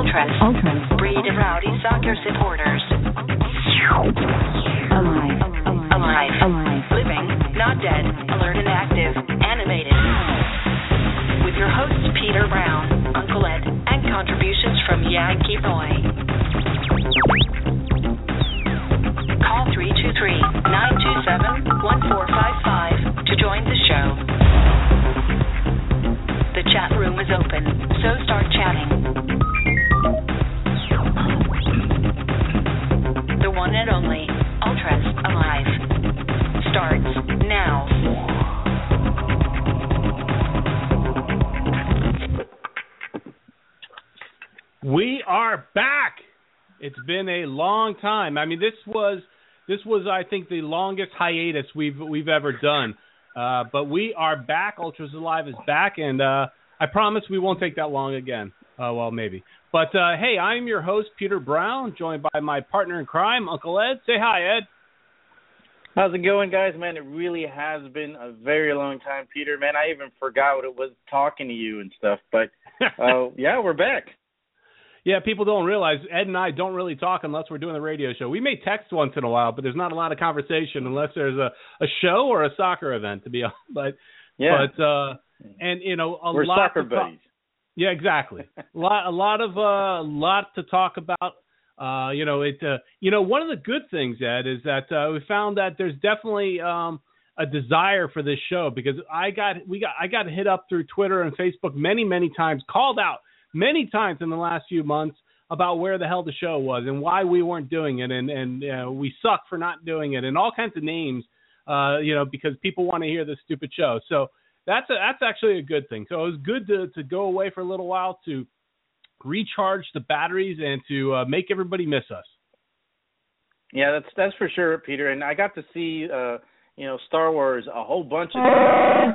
Ultras. Breed and rowdy soccer supporters. Alive. Living, not dead. Alert and active. Animated. With your hosts Peter Brown, Uncle Ed, and contributions from Yankee Boy. Call 323-927-1455 to join the show. The chat room is open, so start chatting. The one and only Ultras Alive starts now. We are back. It's been a long time. I mean, this was I think the longest hiatus we've ever done. But we are back. Ultras Alive is back, and I promise we won't take that long again. Well, maybe. But, hey, I'm your host, Peter Brown, joined by my partner in crime, Uncle Ed. Say hi, Ed. How's it going, guys? Man, it really has been a very long time, Peter. Man, I even forgot what it was talking to you and stuff. But, yeah, we're back. Yeah, people don't realize Ed and I don't really talk unless we're doing the radio show. We may text once in a while, but there's not a lot of conversation unless there's a show or a soccer event, to be honest. But and you know, we're lot soccer buddies. Yeah, exactly. a lot to talk about. You know, one of the good things, Ed, is that we found that there's definitely a desire for this show because I got hit up through Twitter and Facebook many times, called out many times in the last few months about where the hell the show was and why we weren't doing it, and we suck for not doing it, and all kinds of names, because people want to hear this stupid show. So that's actually a good thing. So it was good to go away for a little while to recharge the batteries and to make everybody miss us. Yeah, that's for sure, Peter. And I got to see Star Wars a whole bunch of times.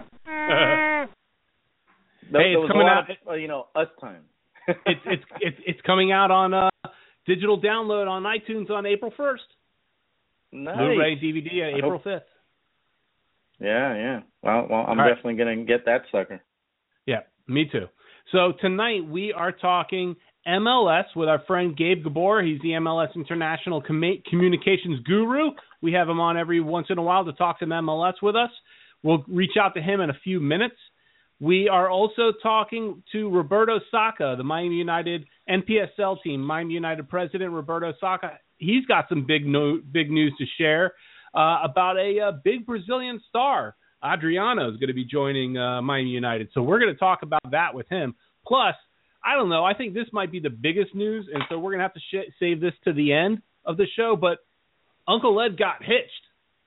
Hey, it's coming out. Us time. it's coming out on digital download on iTunes on April 1st. Nice. Blu-ray DVD on April 5th. Yeah. Well, I'm definitely going to get that sucker. Yeah, me too. So tonight we are talking MLS with our friend Gabe Gabor. He's the MLS International Communications Guru. We have him on every once in a while to talk some MLS with us. We'll reach out to him in a few minutes. We are also talking to Roberto Sacca, the Miami United NPSL team, Miami United president Roberto Sacca. He's got some big news to share about a big Brazilian star. Adriano is going to be joining Miami United. So we're going to talk about that with him. Plus, I don't know, I think this might be the biggest news, and so we're going to have to save this to the end of the show. But Uncle Ed got hitched.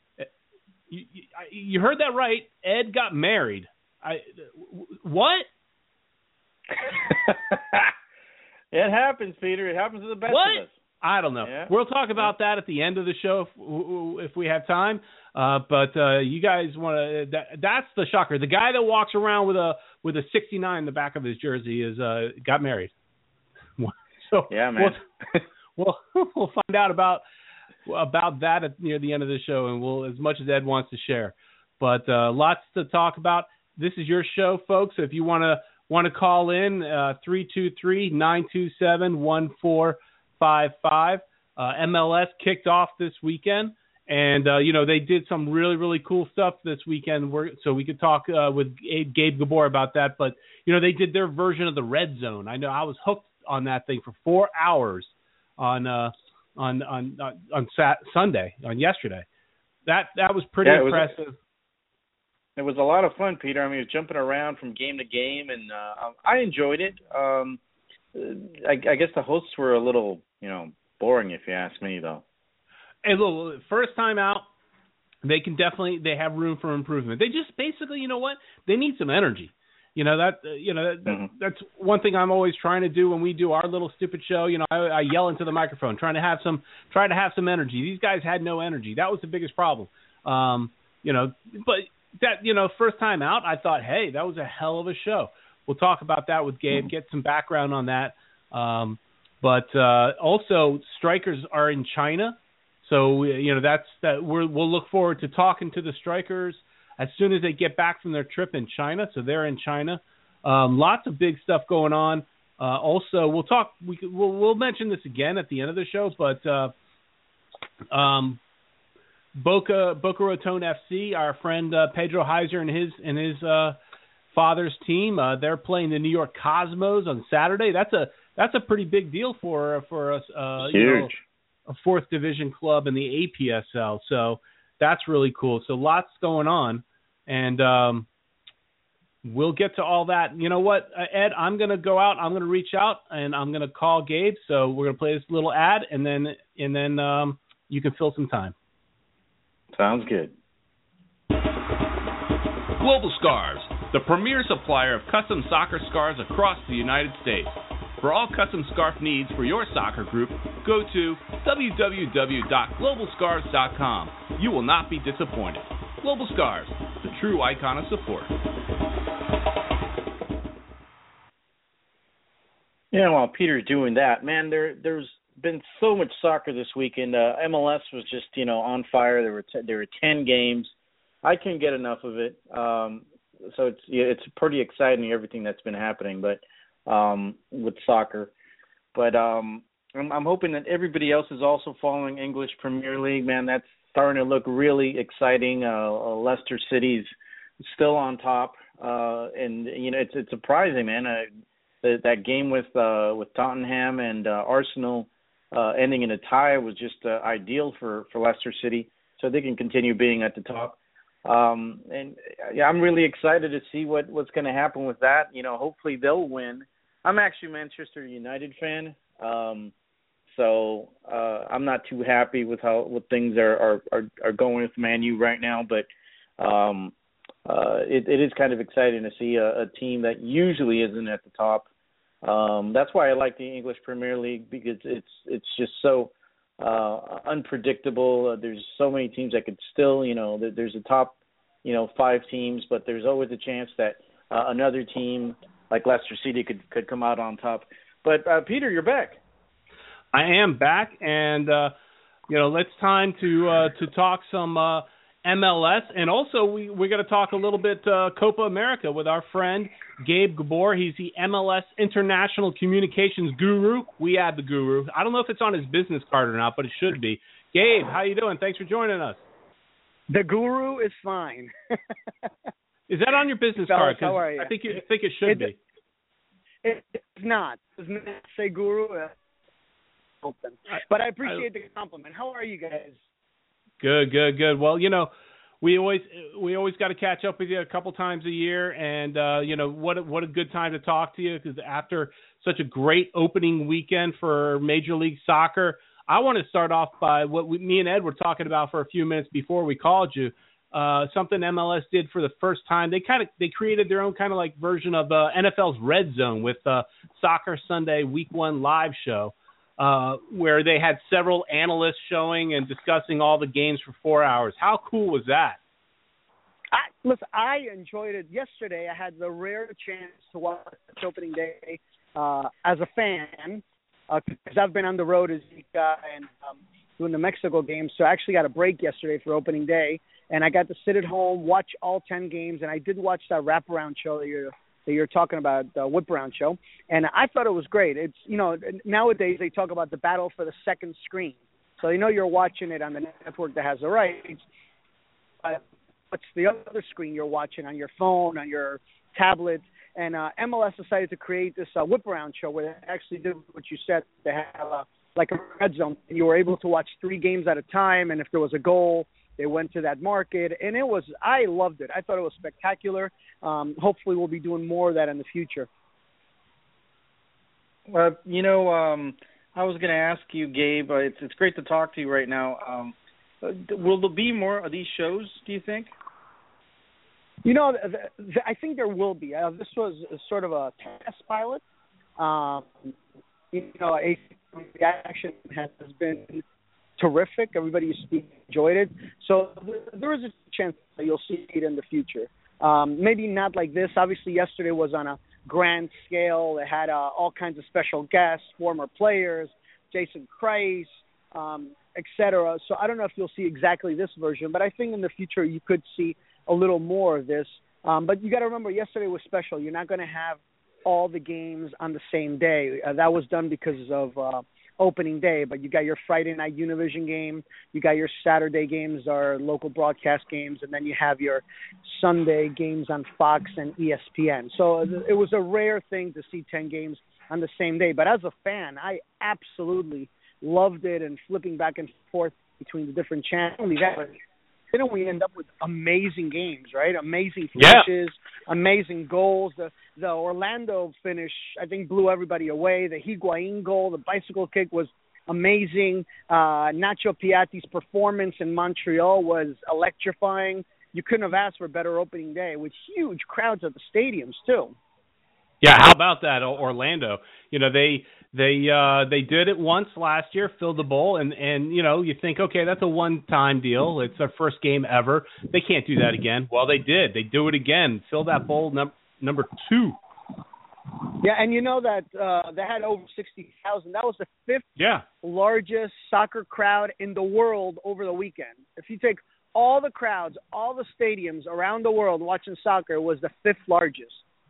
You heard that right. Ed got married. What? It happens, Peter. It happens to the best of us. I don't know. Yeah. We'll talk about that at the end of the show if we have time. But you guys want to? That's the shocker. The guy that walks around with a 69 in the back of his jersey got married. So yeah, man. We'll find out about that near the end of the show, and we'll as much as Ed wants to share. But lots to talk about. This is your show, folks. So if you want to call in, 323-927-1455. MLS kicked off this weekend, and they did some really, really cool stuff this weekend. So we could talk with Gabe Gabor about that. But they did their version of the Red Zone. I know I was hooked on that thing for 4 hours on Sunday, on yesterday. That was pretty impressive. It was a lot of fun, Peter. I mean, it was jumping around from game to game, and I enjoyed it. I guess the hosts were a little, boring, if you ask me, though. Hey, look, first time out, they have room for improvement. They just basically, you know what? They need some energy. That's one thing I'm always trying to do when we do our little stupid show. I yell into the microphone, try to have some energy. These guys had no energy. That was the biggest problem. But that, first time out, I thought, hey, that was a hell of a show. We'll talk about that with Gabe, get some background on that. But also, strikers are in China. So, we'll look forward to talking to the strikers as soon as they get back from their trip in China. So they're in China. Lots of big stuff going on. Also, we'll mention this again at the end of the show, but Boca Raton FC, our friend Pedro Heiser and his father's team, they're playing the New York Cosmos on Saturday. That's a pretty big deal for us. Huge. A fourth division club in the APSL, so that's really cool. So lots going on, and we'll get to all that. You know what, Ed? I'm going to go out. I'm going to reach out, and I'm going to call Gabe. So we're going to play this little ad, and then you can fill some time. Sounds good. Global Scarves, the premier supplier of custom soccer scarves across the United States. For all custom scarf needs for your soccer group, go to www.globalscarves.com. You will not be disappointed. Global Scarves, the true icon of support. Yeah, while Peter's doing that, man, there's been so much soccer this weekend. MLS was just, on fire. There were 10 games. I couldn't get enough of it. So it's pretty exciting, everything that's been happening, but with soccer. But I'm hoping that everybody else is also following English Premier League. Man, that's starting to look really exciting. Leicester City's still on top, and it's surprising, man. That game with Tottenham and Arsenal ending in a tie was just ideal for Leicester City, so they can continue being at the top. And yeah, I'm really excited to see what's going to happen with that. Hopefully they'll win. I'm actually a Manchester United fan, so I'm not too happy with what things are going with Man U right now. But it is kind of exciting to see a team that usually isn't at the top. That's why I like the English Premier League, because it's just so unpredictable. There's so many teams that could still, there's a top, 5 teams, but there's always a chance that another team like Leicester City could come out on top. But Peter, you're back. I am back, and it's time to talk some MLS, and also we're going to talk a little bit Copa America with our friend Gabe Gabor. He's the MLS International Communications Guru. We add the Guru. I don't know if it's on his business card or not, but it should be. Gabe, how you doing? Thanks for joining us. The Guru is fine. Is that on your business card? How are you? I think it should be. It's not. It does not say Guru. Open. But I appreciate the compliment. How are you guys? Good. Well, we always got to catch up with you a couple times a year, and what a good time to talk to you, because after such a great opening weekend for Major League Soccer, I want to start off by what me and Ed were talking about for a few minutes before we called you. Something MLS did for the first time. They created their own kind of like version of NFL's Red Zone with Soccer Sunday Week 1 live show, where they had several analysts showing and discussing all the games for 4 hours. How cool was that? Listen, I enjoyed it. Yesterday, I had the rare chance to watch opening day as a fan, because I've been on the road as Zika and doing the Mexico games, so I actually got a break yesterday for opening day, and I got to sit at home, watch all 10 games, and I did watch that wraparound show that you're talking about, the Whip Around show, and I thought it was great. It's, nowadays they talk about the battle for the second screen, so you're watching it on the network that has the rights. What's the other screen you're watching on your phone, on your tablet? And MLS decided to create this Whip Around show where they actually did what you said. They have like a red zone. You were able to watch 3 games at a time, and if there was a goal, they went to that market, and I loved it. I thought it was spectacular. Hopefully we'll be doing more of that in the future. Well, I was going to ask you, Gabe, it's great to talk to you right now. Will there be more of these shows, do you think? I think there will be. This was sort of a test pilot. The reaction has been terrific. Everybody enjoyed it. So there is a chance that you'll see it in the future. Maybe not like this. Obviously, yesterday was on a grand scale. It had all kinds of special guests, former players, Jason Kreis, etc. So I don't know if you'll see exactly this version, but I think in the future you could see a little more of this. But you got to remember, yesterday was special. You're not going to have all the games on the same day. That was done because of opening day, but you got your Friday night Univision game, you got your Saturday games are local broadcast games, and then you have your Sunday games on Fox and ESPN. So it was a rare thing to see 10 games on the same day. But as a fan, I absolutely loved it, and flipping back and forth between the different channels. Didn't we end up with amazing games, right? Amazing finishes, amazing goals. The Orlando finish, I think, blew everybody away. The Higuain goal, the bicycle kick was amazing. Nacho Piatti's performance in Montreal was electrifying. You couldn't have asked for a better opening day with huge crowds at the stadiums, too. Yeah, how about that, Orlando? You know, they did it once last year, filled the bowl, and you know, you think, okay, that's a one-time deal. It's their first game ever. They can't do that again. Well, they did. They do it again. Fill that bowl number 2. Yeah, and you know that they had over 60,000. That was the 5th largest soccer crowd in the world over the weekend. If you take all the crowds, all the stadiums around the world watching soccer, it was the 5th largest.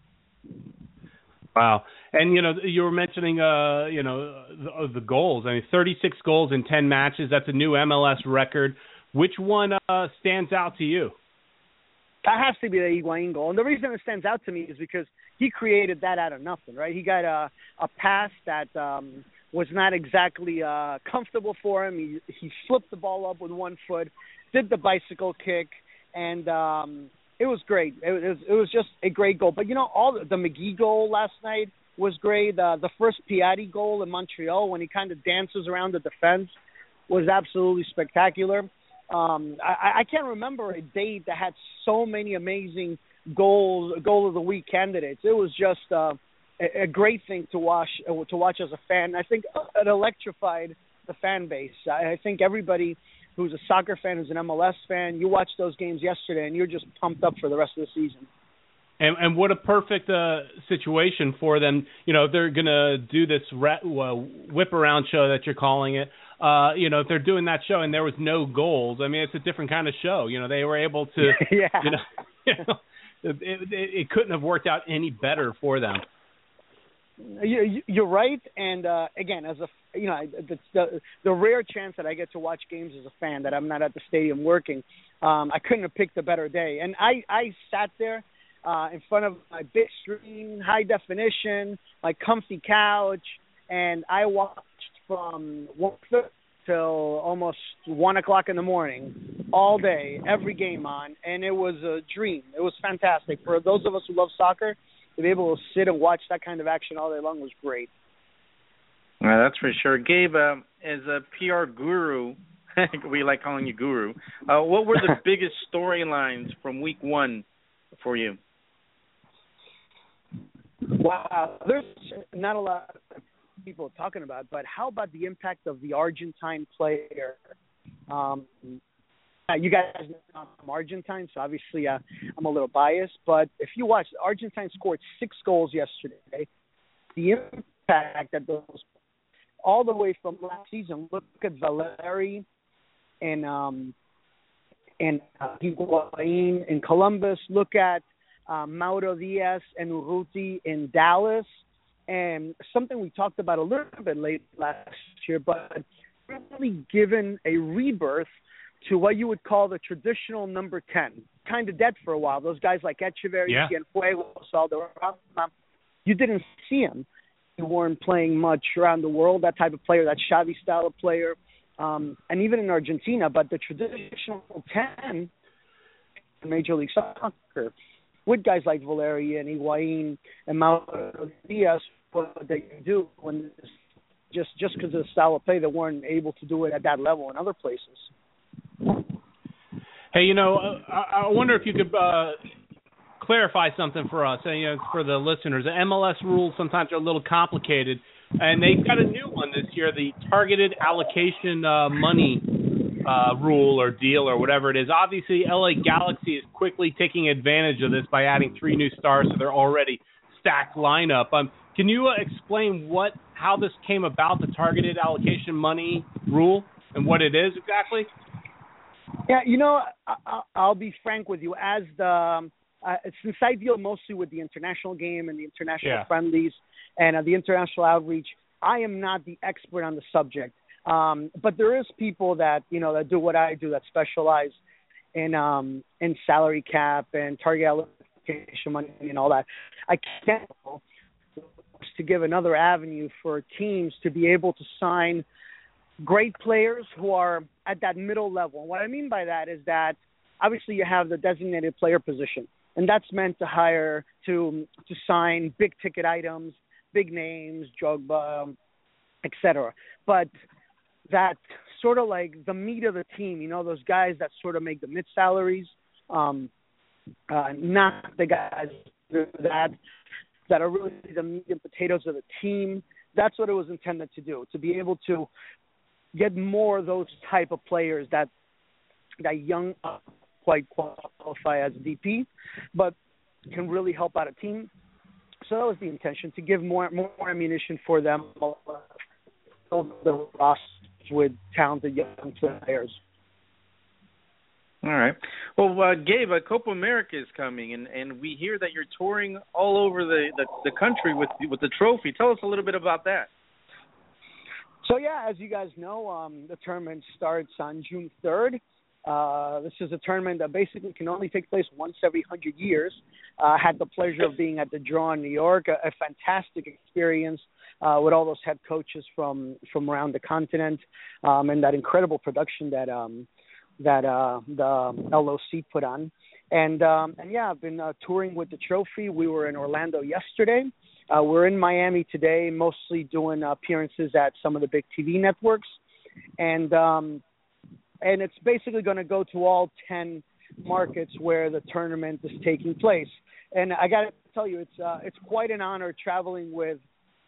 Wow. And, you know, you were mentioning, the goals. I mean, 36 goals in 10 matches. That's a new MLS record. Which one stands out to you? That has to be the Higuain goal. And the reason it stands out to me is because he created that out of nothing, right? He got a pass that was not exactly comfortable for him. He flipped the ball up with one foot, did the bicycle kick, and it was great. It was just a great goal. But, you know, the McGee goal last night was great. The first Piatti goal in Montreal when he kind of dances around the defense was absolutely spectacular. I can't remember a date that had so many amazing goal of the week candidates. It was just a great thing to watch as a fan. I think it electrified the fan base. I think everybody who's a soccer fan, who's an MLS fan, you watched those games yesterday, and you're just pumped up for the rest of the season. And what a perfect situation for them. You know, if they're going to do this whip-around show that you're calling it, you know, if they're doing that show and there was no goals, I mean, it's a different kind of show. You know, they were able to, it couldn't have worked out any better for them. You're right, and again, as the rare chance that I get to watch games as a fan, that I'm not at the stadium working, I couldn't have picked a better day. And I sat there in front of my big screen, high definition, my comfy couch, and I watched from 1:30 till almost 1 o'clock in the morning, all day, every game on, and it was a dream. It was fantastic. For those of us who love soccer, to be able to sit and watch that kind of action all day long was great. That's for sure. Gabe, as a PR guru, we like calling you guru, what were the biggest storylines from week 1 for you? Wow, there's not a lot of people talking about, but how about the impact of the Argentine player? You guys know I'm Argentine, so obviously I'm a little biased. But if you watch, Argentine scored 6 goals yesterday. The impact that those, all the way from last season. Look at Valeri and Higuain in Columbus. Look at Mauro Diaz and Urruti in Dallas. And something we talked about a little bit late last year, but really given a rebirth to what you would call the traditional number 10. Kind of dead for a while. Those guys like Echeverri, Cienfuegos, Alderrama, you didn't see them. They weren't playing much around the world, that type of player, that Xavi style of player, and even in Argentina. But the traditional 10 in Major League Soccer, with guys like Valeri and Higuain and Mauro Diaz, what they can do when just because of the style of play, they weren't able to do it at that level in other places. Hey, you know, I wonder if you could clarify something for us, for the listeners. The MLS rules sometimes are a little complicated, and they've got a new one this year, the targeted allocation money rule or deal or whatever it is. Obviously, LA Galaxy is quickly taking advantage of this by adding 3 new stars to their already stacked lineup. Can you explain how this came about, the targeted allocation money rule, and what it is exactly? Yeah, you know, I'll be frank with you. As since I deal mostly with the international game and the international friendlies and the international outreach, I am not the expert on the subject. But there is people that, that do what I do, that specialize in salary cap and target allocation money and all that. I can't to give another avenue for teams to be able to sign great players who are at that middle level. And what I mean by that is that obviously you have the designated player position, and that's meant to sign big ticket items, big names, Drogba, etc. But that sort of like the meat of the team, those guys that sort of make the mid salaries, not the guys that are really the meat and potatoes of the team. That's what it was intended to do, to be able to get more of those type of players that young quite qualify as VP, but can really help out a team. So that was the intention, to give more ammunition for them, build the rosters with talented young players. All right. Well, Gabe, Copa America is coming, and we hear that you're touring all over the country with the trophy. Tell us a little bit about that. So, yeah, as you guys know, the tournament starts on June 3rd. This is a tournament that basically can only take place once every 100 years. I had the pleasure of being at the draw in New York, a fantastic experience with all those head coaches from around the continent, and that incredible production that the LOC put on. And yeah, I've been touring with the trophy. We were in Orlando yesterday. We're in Miami today, mostly doing appearances at some of the big TV networks. And it's basically going to go to all 10 markets where the tournament is taking place. And I got to tell you, it's quite an honor traveling with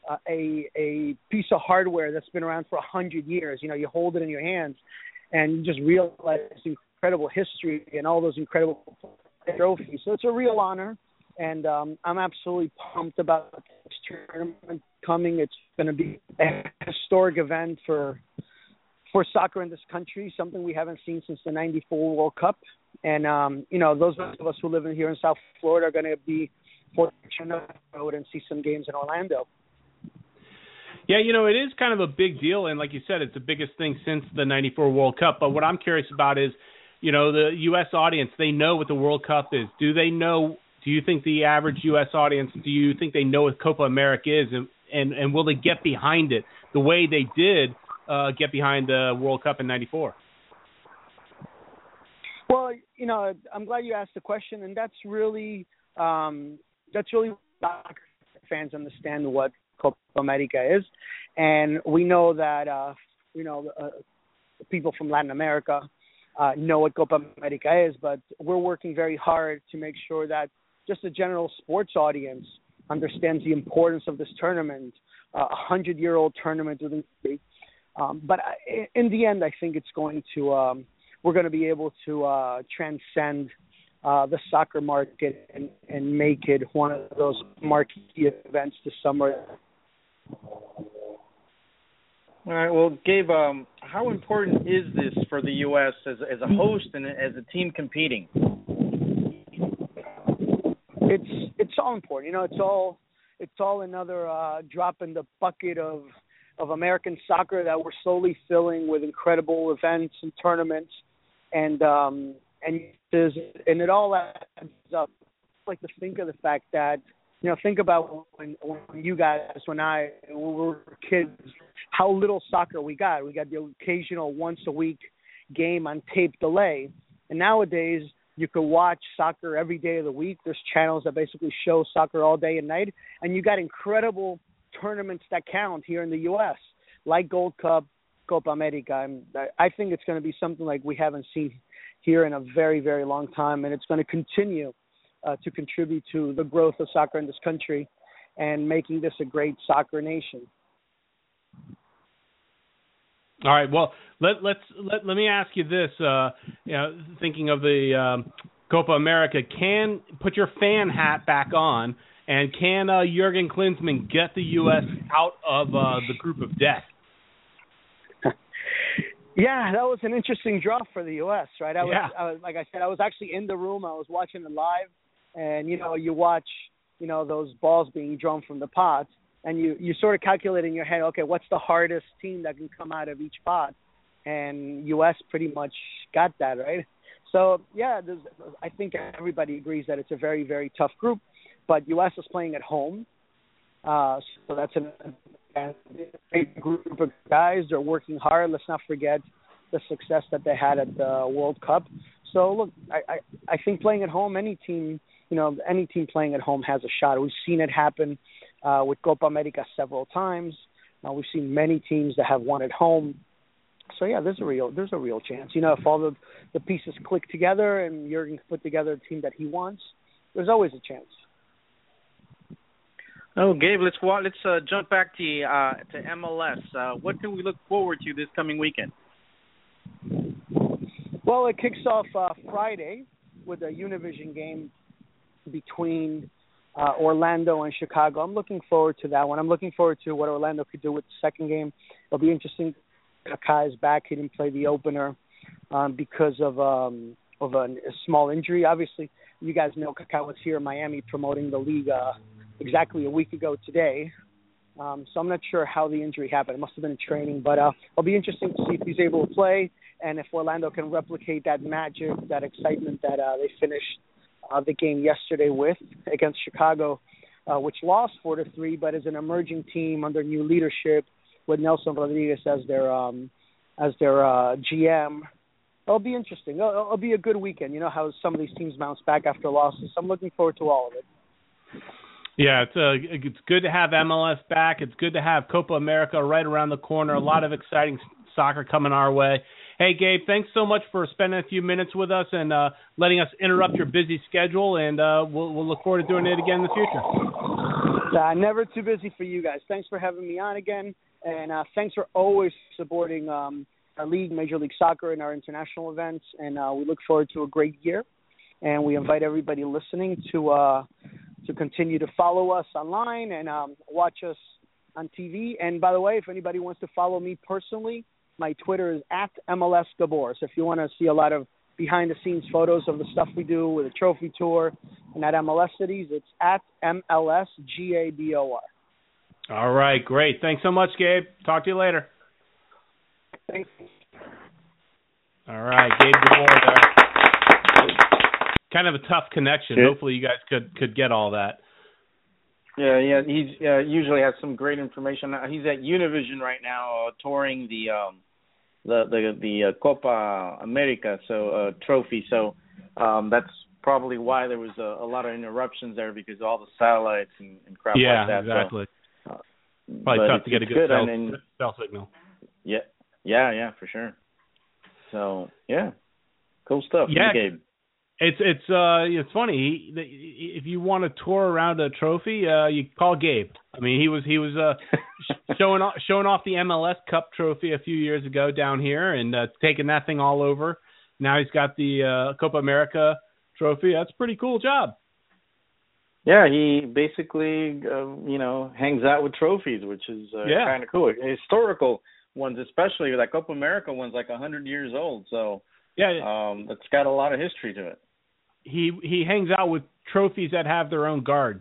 a piece of hardware that's been around for 100 years. You hold it in your hands, and you just realize incredible history and all those incredible trophies. So it's a real honor, and I'm absolutely pumped about this tournament coming. It's going to be a historic event for soccer in this country, something we haven't seen since the '94 World Cup. And, those of us who live here in South Florida are going to be fortunate enough to go and see some games in Orlando. Yeah, it is kind of a big deal, and like you said, it's the biggest thing since the '94 World Cup. But what I'm curious about is, the U.S. audience, they know what the World Cup is. Do you think the average U.S. audience, do you think they know what Copa America is, and will they get behind it the way they did get behind the World Cup in '94? Well, I'm glad you asked the question, and that's really fans understand what Copa America is, and we know that people from Latin America know what Copa America is, but we're working very hard to make sure that just the general sports audience understands the importance of this tournament, 100-year-old tournament. But in the end, I think it's going to we're going to be able to transcend the soccer market and make it one of those marquee events this summer. All right. Well, Gabe, how important is this for the U.S. as a host and as a team competing? It's all important. It's all another drop in the bucket of American soccer that we're slowly filling with incredible events and tournaments, and it all adds up. I like to think of the fact that, think about when you guys, when we were kids, how little soccer we got. We got the occasional once-a-week game on tape delay. And nowadays, you can watch soccer every day of the week. There's channels that basically show soccer all day and night. And you got incredible tournaments that count here in the U.S., like Gold Cup, Copa America. I think it's going to be something like we haven't seen here in a very, very long time. And it's going to continue to contribute to the growth of soccer in this country and making this a great soccer nation. All right. Well, let me ask you this. Thinking of the Copa America, can put your fan hat back on, and can Jurgen Klinsmann get the U.S. out of the group of death? Yeah, that was an interesting draw for the U.S., right? I was, like I said, I was actually in the room. I was watching it live, and you watch those balls being drawn from the pots, and you sort of calculate in your head, okay, what's the hardest team that can come out of each pot, and U.S. pretty much got that, right? So yeah, I think everybody agrees that it's a very, very tough group, but U.S. is playing at home, so that's a great group of guys. They're working hard. Let's not forget the success that they had at the World Cup. So look, I think playing at home, any team playing at home has a shot. We've seen it happen with Copa America several times. We've seen many teams that have won at home. So yeah, there's a real chance. If all the pieces click together and Jurgen can put together a team that he wants, there's always a chance. Oh, Gabe, let's jump back to MLS. What can we look forward to this coming weekend? Well, it kicks off Friday with a Univision game between Orlando and Chicago. I'm looking forward to that one. I'm looking forward to what Orlando could do with the second game. It'll be interesting. Kaká is back. He didn't play the opener because of a small injury. Obviously, you guys know Kaká was here in Miami promoting the league exactly a week ago today. So I'm not sure how the injury happened. It must have been in training. But it'll be interesting to see if he's able to play and if Orlando can replicate that magic, that excitement that they finished the game yesterday with against Chicago, which lost 4-3, but is an emerging team under new leadership with Nelson Rodriguez as their GM. It'll be interesting. It'll be a good weekend. You know how some of these teams bounce back after losses. So I'm looking forward to all of it. Yeah, it's good to have MLS back. It's good to have Copa America right around the corner. A lot of exciting soccer coming our way. Hey, Gabe, thanks so much for spending a few minutes with us and letting us interrupt your busy schedule, and we'll look forward to doing it again in the future. Never too busy for you guys. Thanks for having me on again, and thanks for always supporting our league, Major League Soccer, and our international events, and we look forward to a great year, and we invite everybody listening to continue to follow us online and watch us on TV. And by the way, if anybody wants to follow me personally, my Twitter is @MLSGabor. So if you want to see a lot of behind-the-scenes photos of the stuff we do with the trophy tour and at MLS Cities, it's @MLSGABOR. All right, great. Thanks so much, Gabe. Talk to you later. Thanks. All right, Gabe Gabor there. Kind of a tough connection. Yeah. Hopefully you guys could get all that. Yeah, he usually has some great information. He's at Univision right now, touring the Copa America trophy. So that's probably why there was a lot of interruptions there because of all the satellites and crap like that. Yeah, exactly. So, probably tough to get a good cell signal. Yeah, for sure. So yeah, cool stuff. Yeah, Gabe. It's funny. If you want to tour around a trophy, you call Gabe. I mean, he was showing off the MLS Cup trophy a few years ago down here and taking that thing all over. Now he's got the Copa America trophy. That's a pretty cool job. Yeah, he basically hangs out with trophies, which is kind of cool. Historical ones, especially that Copa America one's like 100 years old. So yeah, it's got a lot of history to it. He hangs out with trophies that have their own guards.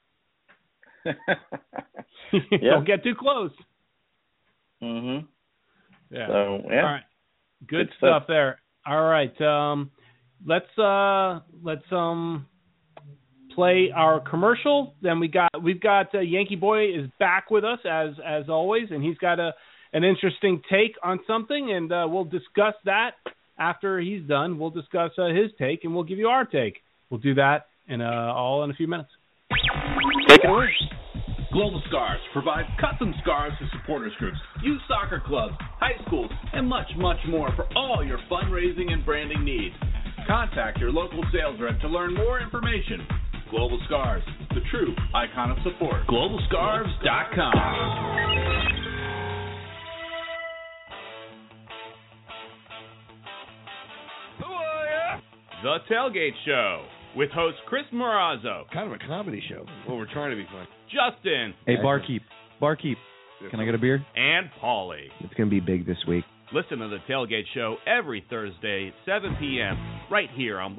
Don't get too close. Mhm. Yeah. So yeah. All right. Good stuff there. All right. Let's play our commercial. Then we've got Yankee Boy is back with us as always, and he's got an interesting take on something, and we'll discuss that. After he's done, we'll discuss his take, and we'll give you our take. We'll do that all in a few minutes. Take it away. Global Scarves provides custom scarves to supporters groups, youth soccer clubs, high schools, and much, much more for all your fundraising and branding needs. Contact your local sales rep to learn more information. Global Scarves, the true icon of support. GlobalScarves.com. The Tailgate Show with host Chris Morazzo. Kind of a comedy show. Well, we're trying to be fun. Justin. Hey, Barkeep. Can I get a beer? And Paulie. It's going to be big this week. Listen to The Tailgate Show every Thursday at 7 p.m. right here on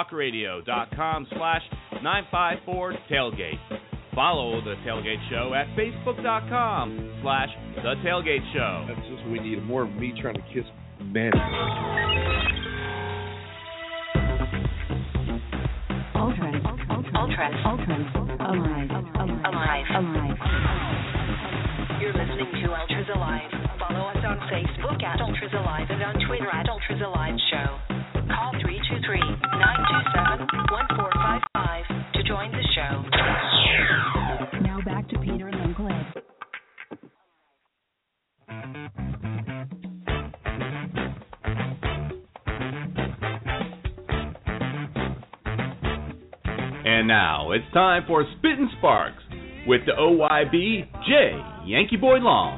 blogtalkradio.com/954tailgate. Follow The Tailgate Show at facebook.com/The Tailgate Show. That's just what we need, more of me trying to kiss men. Ultras. Alive. You're listening to Ultras Alive. Follow us on Facebook at Ultras Alive and on Twitter at Ultras Alive Show. Call 323-927-1455 to join the show. Now back to Peter and Uncle Ed. And now it's time for Spittin' Sparks with the OYB J. Yankee Boy Long.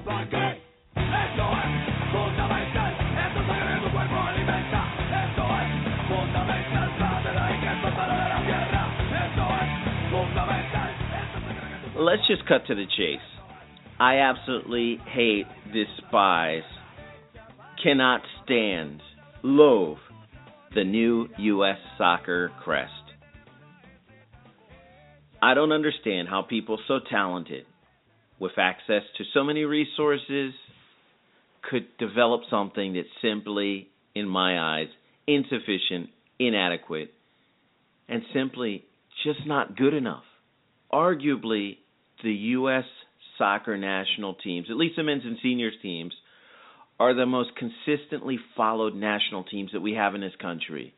Let's just cut to the chase. I absolutely hate, despise, cannot stand, loathe the new U.S. soccer crest. I don't understand how people so talented, with access to so many resources, could develop something that's simply, in my eyes, insufficient, inadequate, and simply just not good enough. Arguably, the U.S. soccer national teams, at least the men's and seniors teams, are the most consistently followed national teams that we have in this country.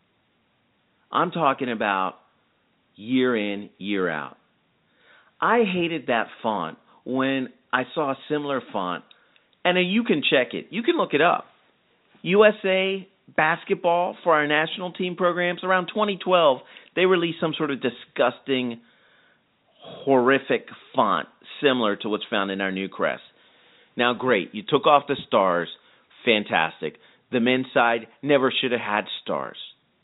I'm talking about year in, year out. I hated that font when I saw a similar font, and you can check it. You can look it up. USA basketball for our national team programs, around 2012, they released some sort of disgusting, horrific font similar to what's found in our new crest. Now, great, you took off the stars, fantastic. The men's side never should have had stars.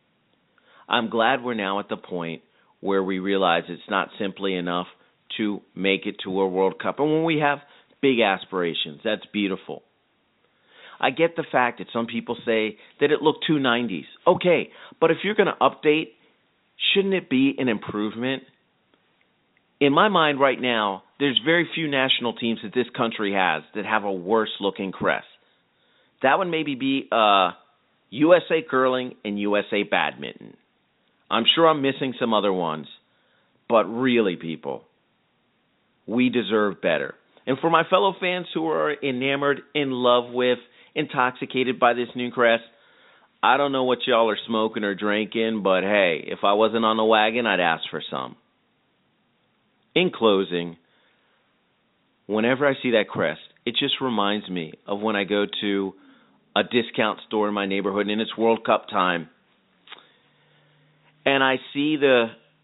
I'm glad we're now at the point where we realize it's not simply enough to make it to a World Cup. And when we have big aspirations, that's beautiful. I get the fact that some people say that it looked too 90s. Okay, but if you're going to update, shouldn't it be an improvement? In my mind right now, there's very few national teams that this country has that have a worse-looking crest. That would maybe be USA Curling and USA Badminton. I'm sure I'm missing some other ones, but really, people, we deserve better. And for my fellow fans who are enamored, in love with, intoxicated by this new crest, I don't know what y'all are smoking or drinking, but hey, if I wasn't on the wagon, I'd ask for some. In closing, whenever I see that crest, it just reminds me of when I go to a discount store in my neighborhood and it's World Cup time, and I see the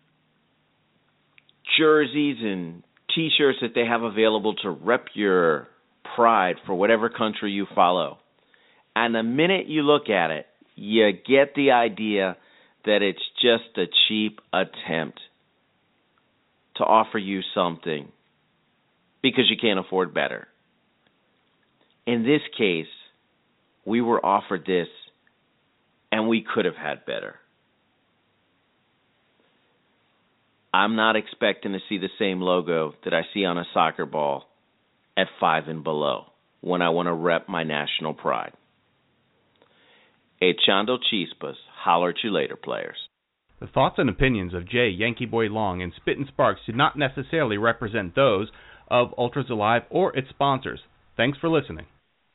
jerseys and T-shirts that they have available to rep your pride for whatever country you follow. And the minute you look at it, you get the idea that it's just a cheap attempt to offer you something because you can't afford better. In this case, we were offered this and we could have had better. I'm not expecting to see the same logo that I see on a soccer ball at 5 and below when I want to rep my national pride. Echando chispas. Holler at you later, players. The thoughts and opinions of Jay Yankee Boy Long and Spittin' Sparks do not necessarily represent those of Ultras Alive or its sponsors. Thanks for listening.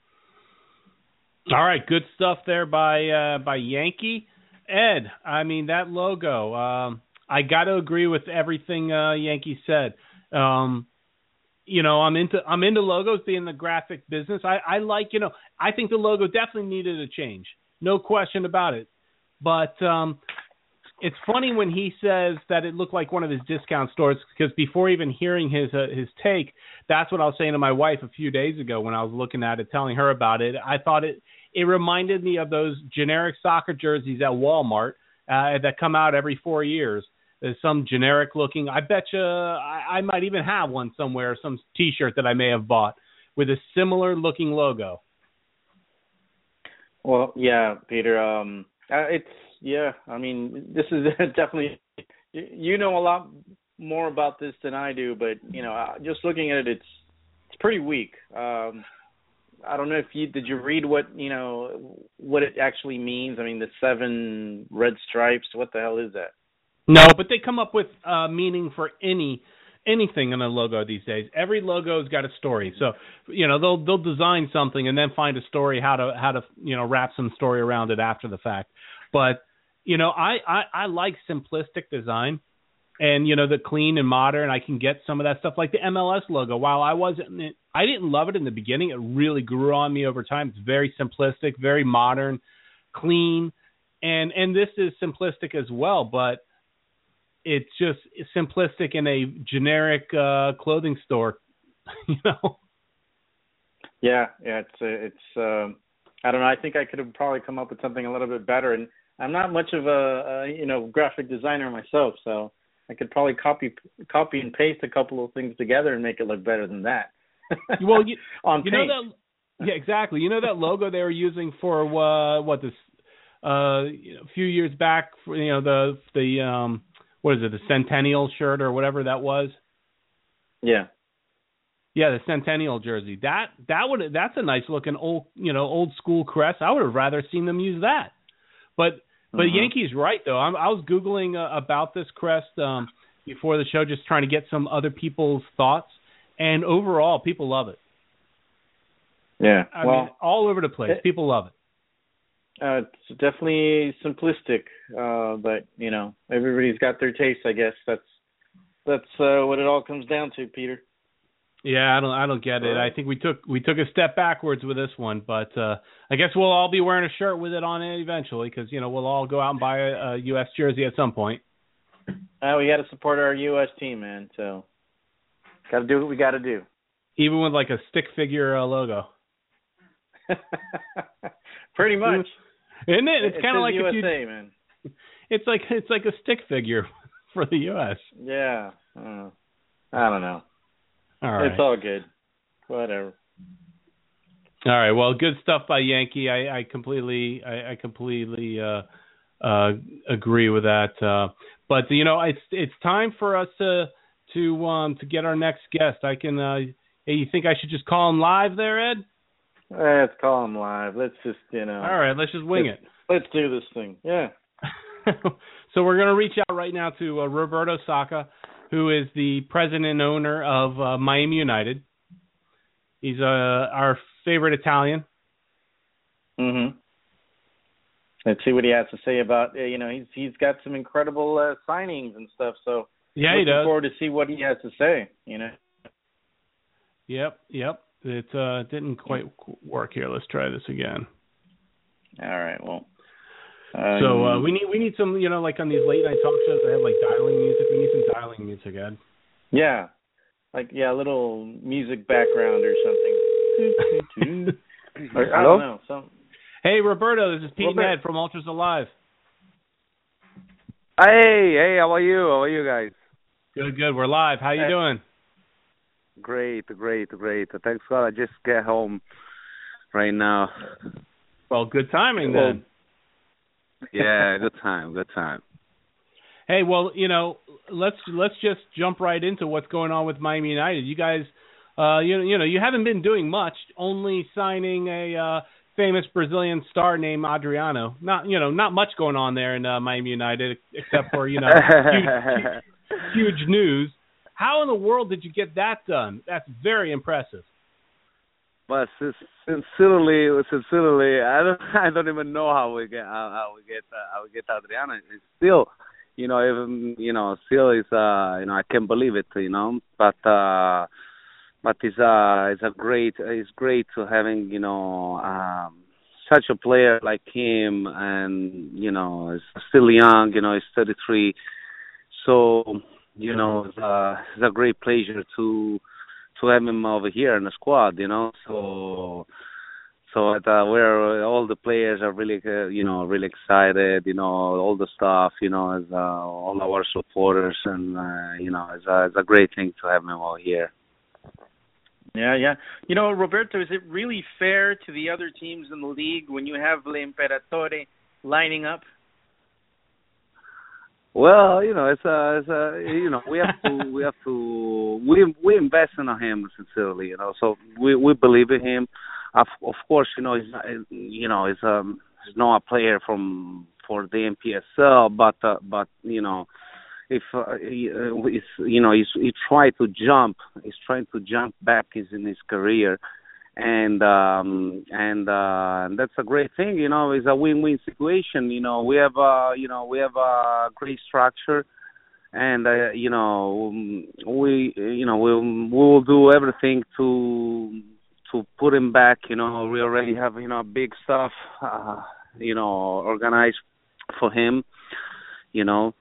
All right, good stuff there by Yankee. Ed, I mean, that logo, I got to agree with everything Yankee said. You know, I'm into logos, being in the graphic business. I like, you know, I think the logo definitely needed a change. No question about it. But it's funny when he says that it looked like one of his discount stores, because before even hearing his take, that's what I was saying to my wife a few days ago when I was looking at it, telling her about it. I thought it reminded me of those generic soccer jerseys at Walmart that come out every 4 years. There's some generic looking. I bet you I might even have one somewhere, some T-shirt that I may have bought with a similar looking logo. Well, yeah, Peter. It's yeah. I mean, this is definitely. You know a lot more about this than I do, but just looking at it, it's pretty weak. I don't know if did you read what it actually means? I mean, the 7 red stripes. What the hell is that? No, but they come up with meaning for anything in a logo these days. Every logo's got a story. So, they'll design something and then find a story how to wrap some story around it after the fact. But, I like simplistic design and, the clean and modern. I can get some of that stuff like the MLS logo. While I didn't love it in the beginning, it really grew on me over time. It's very simplistic, very modern, clean. And this is simplistic as well, but it's just simplistic in a generic clothing store, Yeah, it's. I don't know. I think I could have probably come up with something a little bit better. And I'm not much of a graphic designer myself, so I could probably copy and paste a couple of things together and make it look better than that. Well, on paint. Yeah, exactly. That logo they were using for a few years back for the what is it, the Centennial shirt or whatever that was? Yeah. Yeah, the Centennial jersey. That's a nice looking old school crest. I would have rather seen them use that. But Yankee's right though. I was Googling about this crest before the show, just trying to get some other people's thoughts, and overall people love it. Yeah. I mean, all over the place. People love it. It's definitely simplistic, but everybody's got their taste. I guess that's what it all comes down to, Peter. Yeah, I don't get it. I think we took a step backwards with this one, but I guess we'll all be wearing a shirt with it on it eventually, because we'll all go out and buy a U.S. jersey at some point. We got to support our U.S. team, man. So got to do what we got to do. Even with like a stick figure logo. Pretty much. Isn't it? It's kind of like USA, man. It's like a stick figure for the U.S. Yeah. I don't know. All right. It's all good. Whatever. All right. Well, good stuff by Yankee. I completely agree with that. But it's time for us to get our next guest. Hey, you think I should just call him live there, Ed? Let's call him live. Let's just, All right, let's just wing it. Let's do this thing. Yeah. So we're going to reach out right now to Roberto Sacca, who is the president and owner of Miami United. He's our favorite Italian. Mm-hmm. Let's see what he has to say about, he's got some incredible signings and stuff. So yeah, he does. Looking forward to see what he has to say, Yep. It didn't quite work here. Let's try this again. All right. Well. So we need some, like on these late night talk shows, they have like dialing music. We need some dialing music, Ed. Yeah. A little music background or something. Or, I don't know. Hey, Roberto, this is Pete and Ed from Ultras Alive. Hey, how are you? How are you guys? Good. We're live. How you doing? Great. Thanks God. I just get home right now. Well, good timing then. Yeah, good time. Hey, well, let's just jump right into what's going on with Miami United. You guys, you haven't been doing much, only signing a famous Brazilian star named Adriano. Not much going on there in Miami United, except for huge news. How in the world did you get that done? That's very impressive. Well, sincerely, I don't even know how we get Adriano. It's still, still is I can't believe it, but it's great to having such a player like him, and he's still young, he's 33, so it's a great pleasure to have him over here in the squad, So where all the players are really, really excited, all the staff, as all our supporters, and it's a great thing to have him over here. Yeah. You know, Roberto, is it really fair to the other teams in the league when you have L'Imperatore lining up? Well, you know, it's you know, we invest in him sincerely, you know, so we believe in him. Of course, you know, he's not a player for the NPSL, but you know, if he's trying to jump back in his career, and that's a great thing, you know. It's a win-win situation, you know. We have a great structure, and you know, we will do everything to put him back, you know. We already have, you know, big stuff you know, organized for him, you know.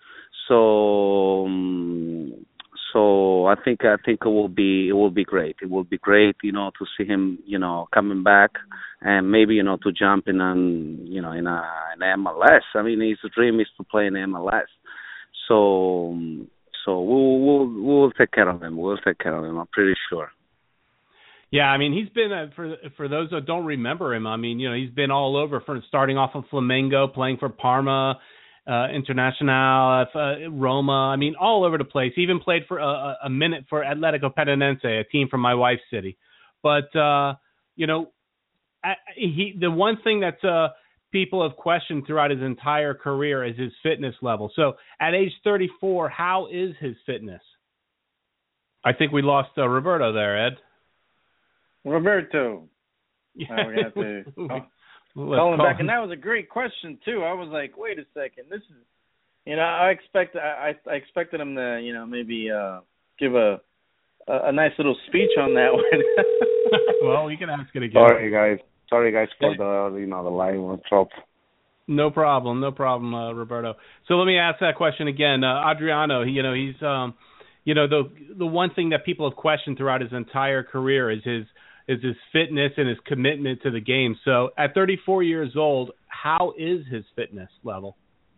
So I think it will be great. It will be great, you know, to see him, you know, coming back, and maybe, you know, to jump in in MLS. I mean, his dream is to play in MLS. So we'll take care of him. We'll take care of him. I'm pretty sure. Yeah, I mean, he's been for those that don't remember him. I mean, you know, he's been all over, from starting off of Flamengo, playing for Parma, Internacional, Roma. I mean, all over the place. He even played for a minute for Atletico Paranense, a team from my wife's city. But you know, the one thing that people have questioned throughout his entire career is his fitness level. So at age 34, how is his fitness? I think we lost Roberto there, Ed. Roberto. We're gonna have to call him back. And that was a great question too. I was like, wait a second, this is, you know, I expected him to, you know, maybe give a nice little speech on that one. Well, you can ask it again. Sorry guys for the the line was dropped. No problem, Roberto. So let me ask that question again. Adriano, you know, he's you know, the one thing that people have questioned throughout his entire career is his fitness and his commitment to the game. So at 34 years old, how is his fitness level?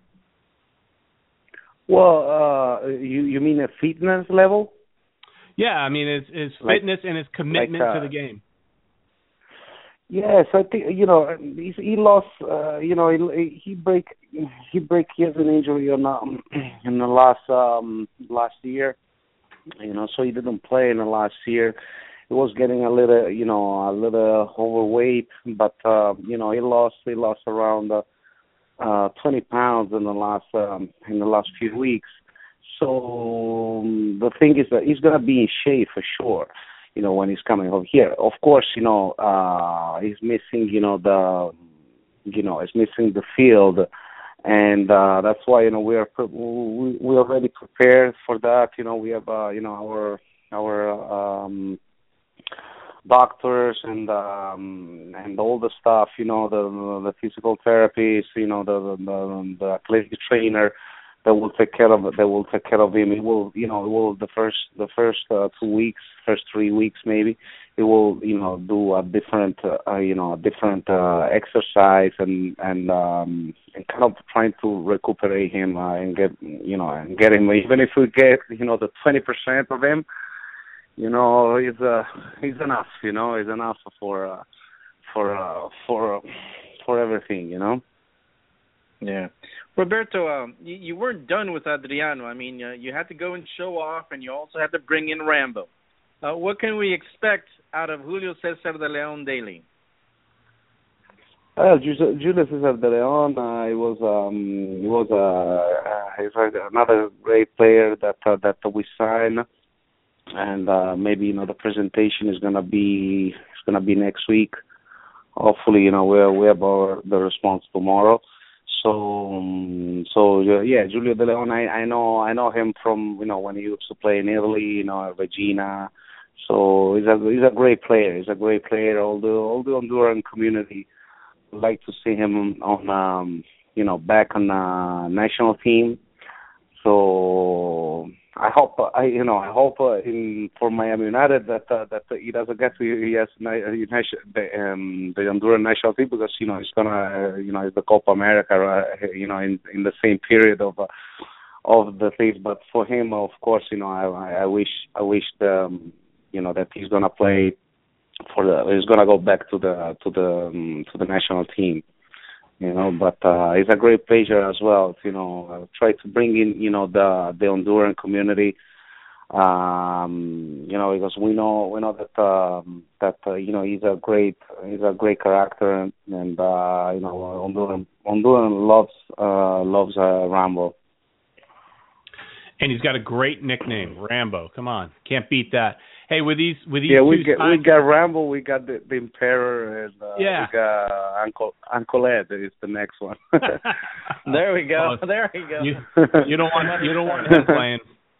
Well, you mean a fitness level? Yeah, I mean his fitness and his commitment to the game. Yes, I think, you know, he lost. You know, he break his an injury in the last year. You know, so he didn't play in the last year. He was getting a little overweight, but you know, he lost around 20 pounds in the last few weeks. So the thing is that he's gonna be in shape for sure, you know, when he's coming over here. Of course, you know, he's missing, he's missing the field, and that's why, you know, we already prepared for that. You know, we have our doctors and all the stuff, you know, the physical therapists, you know, the athletic trainer that will take care of him. It will, you know, the first 2 weeks, first 3 weeks maybe, it will, you know, do a different exercise and kind of trying to recuperate him and get him, even if we get, you know, the 20% of him, you know, he's enough, you know, he's enough for everything, you know. Yeah. Roberto, you weren't done with Adriano. I mean, you had to go and show off, and you also had to bring in Rambo. What can we expect out of Julio Cesar de Leon daily? Julio Cesar de Leon, he's another great player that we signed, and maybe, you know, the presentation is gonna be next week. Hopefully, you know, we have the response tomorrow. So yeah, Julio De Leon, I know him from, you know, when he used to play in Italy, you know, Regina. So he's a great player. He's a great player. All the Honduran community would like to see him on, you know, back on the national team. So I hope for Miami United that he doesn't get to the Honduran national team, because, you know, it's gonna, you know, it's the Copa America, you know, in the same period of the things. But for him, of course, you know, I wish you know, that he's gonna play he's gonna go back to the national team. But it's a great pleasure as well. Try to bring in the Honduran community. Because we know that he's a great character, and Honduran loves Rambo. And he's got a great nickname, Rambo. Come on, can't beat that. Hey, with these we got Rambo, we got the Emperor, and we got Uncle Ed is the next one. There we go. There we go. You don't want him playing.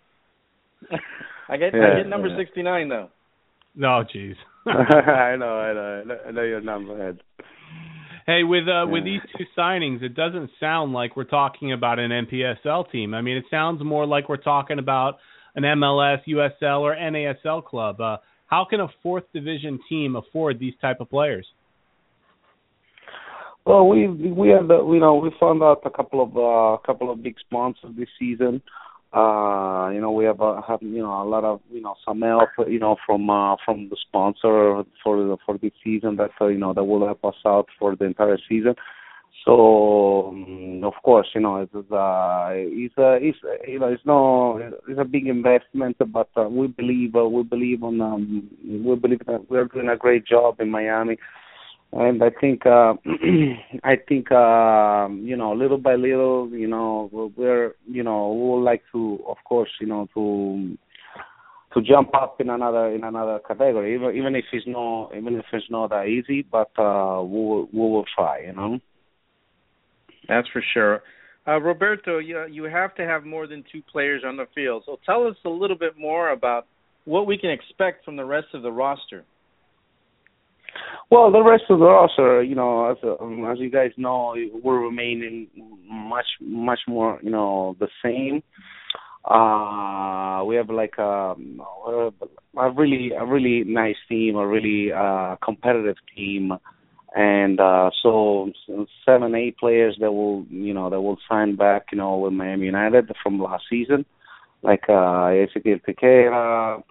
I get number 69 though. No, jeez. I know your number, Ed. Hey, with these two signings, it doesn't sound like we're talking about an NPSL team. I mean, it sounds more like we're talking about an MLS, USL, or NASL club. How can a fourth division team afford these type of players? Well, we found out a couple of big sponsors this season. We have a lot of some help from the sponsor for this season that that will help us out for the entire season. So of course it's a big investment, but we believe that we're doing a great job in Miami. And I think little by little, we would like to, of course, to jump up in another category, even if it's not that easy, but we will try, That's for sure. Roberto, you have to have more than two players on the field. So tell us a little bit more about what we can expect from the rest of the roster. Well, the rest of the roster, as you guys know, will remain much more, the same. We have like a really nice team, a really competitive team, and so 7-8 players that will sign back, with Miami United from last season, like Ezequiel Tequera.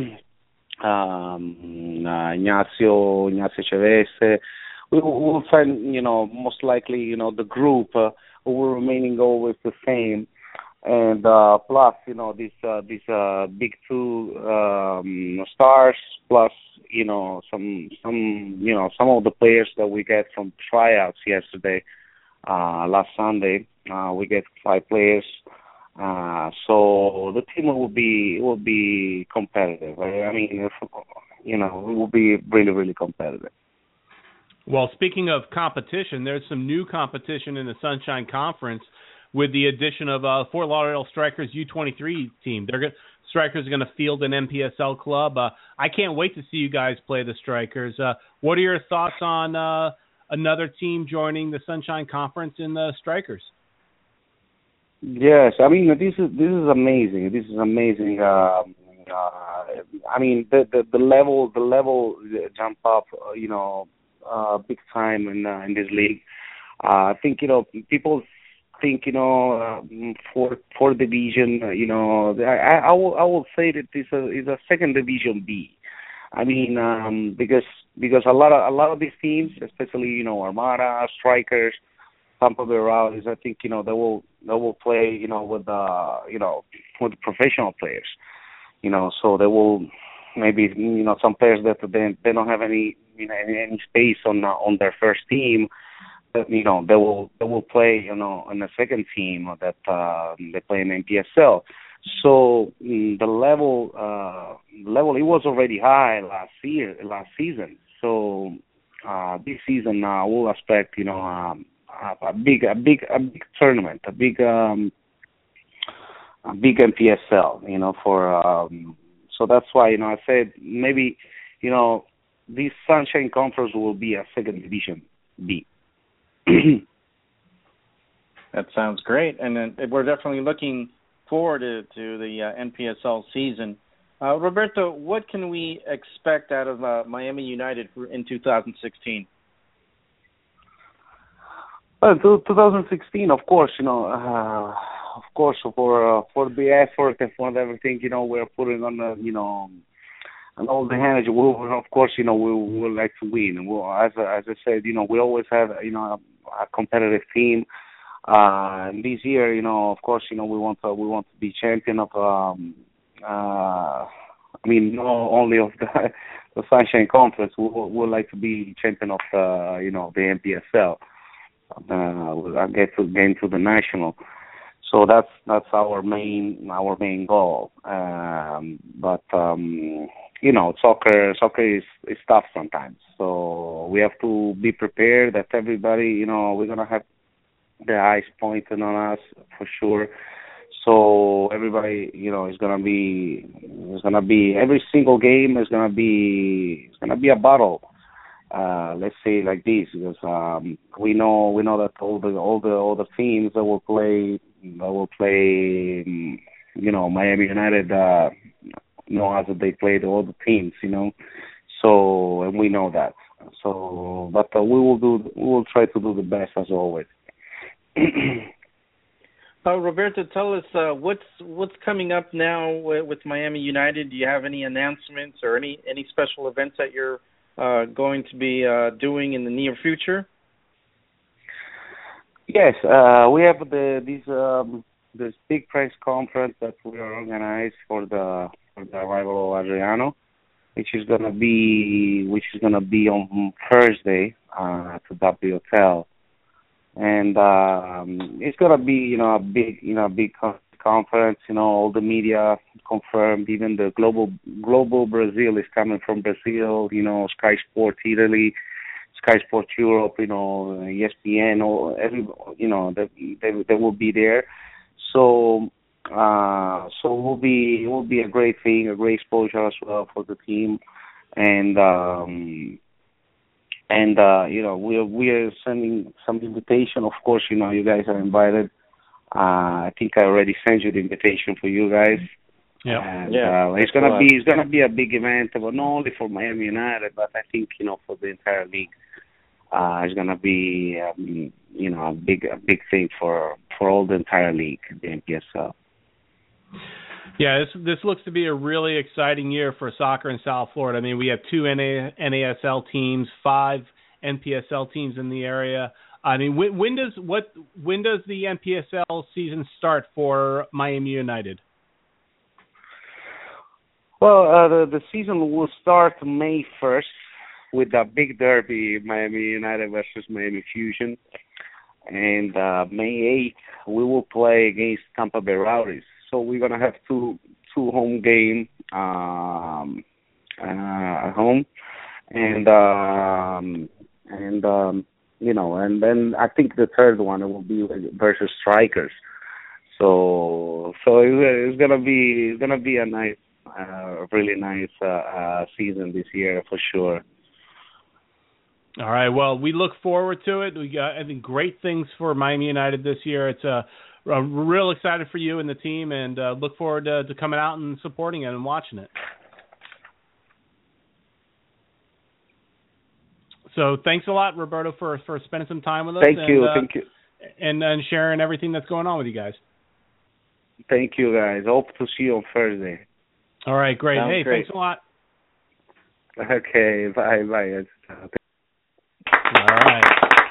Ignacio Chavez. We will find, most likely, the group will remaining always the same, and plus, these big two stars, plus, some of the players that we get from tryouts yesterday, last Sunday. We get 5 players. So the team will be competitive. I mean, it will be really, really competitive. Well, speaking of competition, there's some new competition in the Sunshine Conference with the addition of Fort Lauderdale Strikers U23 team. Strikers are going to field an NPSL club. I can't wait to see you guys play the Strikers. What are your thoughts on another team joining the Sunshine Conference in the Strikers? Yes, I mean this is amazing. This is amazing. I mean the level jump up, big time in this league. I think people think fourth division. I will say that this is a second division B. I mean because a lot of these teams, especially Armada, Strikers, Tampa Bay Rowdies, I think they will play with the professional players, so they will maybe some players that they don't have any space on their first team, that they will play in a second team that they play in NPSL. So the level it was already high last season. So this season we'll expect a big tournament, a big NPSL, for so that's why I said maybe this Sunshine Conference will be a second division B. That sounds great, and we're definitely looking forward to the NPSL season. Roberto, what can we expect out of Miami United in 2016? 2016, of course, for the effort and for everything, we're putting on, and all the energy. Of course, we would like to win. And as I said, we always have, a competitive team. This year, of course, we want to be champion of. Not only of the Sunshine Conference. We would like to be champion of the NPSL. I get to gain to the national. So that's our main goal. Soccer is tough sometimes. So we have to be prepared that everybody, we're gonna have the eyes pointed on us for sure. So everybody, is gonna be every single game is gonna be a battle. Let's say like this, because we know that all the teams that will play Miami United know as they play all the teams, So, and we know that. So, but we will try to do the best as always. Roberto, tell us what's coming up now with Miami United. Do you have any announcements or any special events that you're going to be doing in the near future? Yes, we have this big press conference that we are organized for the arrival of Adriano, which is gonna be on Thursday at the W Hotel. And it's gonna be, a big conference. All the media confirmed. Even the global Brazil is coming from Brazil. Sky Sport Italy, Sky Sport Europe. ESPN. They will be there. So it will be a great thing, a great exposure as well for the team, and we are sending some invitation. Of course, you guys are invited. I think I already sent you the invitation for you guys. Yeah. And, it's gonna be a big event, but not only for Miami United, but I think for the entire league. It's gonna be a big thing for all the entire league, the NPSL. Yeah, this looks to be a really exciting year for soccer in South Florida. I mean, we have 2 NASL teams, 5 NPSL teams in the area. I mean, when does the NPSL season start for Miami United? Well, the season will start May 1st with a big derby, Miami United versus Miami Fusion, and May 8th we will play against Tampa Bay Rowdies. So we're gonna have two home games at home, and then I think the third one will be versus Strikers. So it's gonna be a nice, really nice season this year for sure. All right. Well, we look forward to it. We got, I think, great things for Miami United this year. It's I'm real excited for you and the team, and look forward to coming out and supporting it and watching it. So thanks a lot, Roberto, for spending some time with us. Thank you. And sharing everything that's going on with you guys. Thank you, guys. Hope to see you on Thursday. All right, great. Sounds great. Thanks a lot. Okay, bye. All right.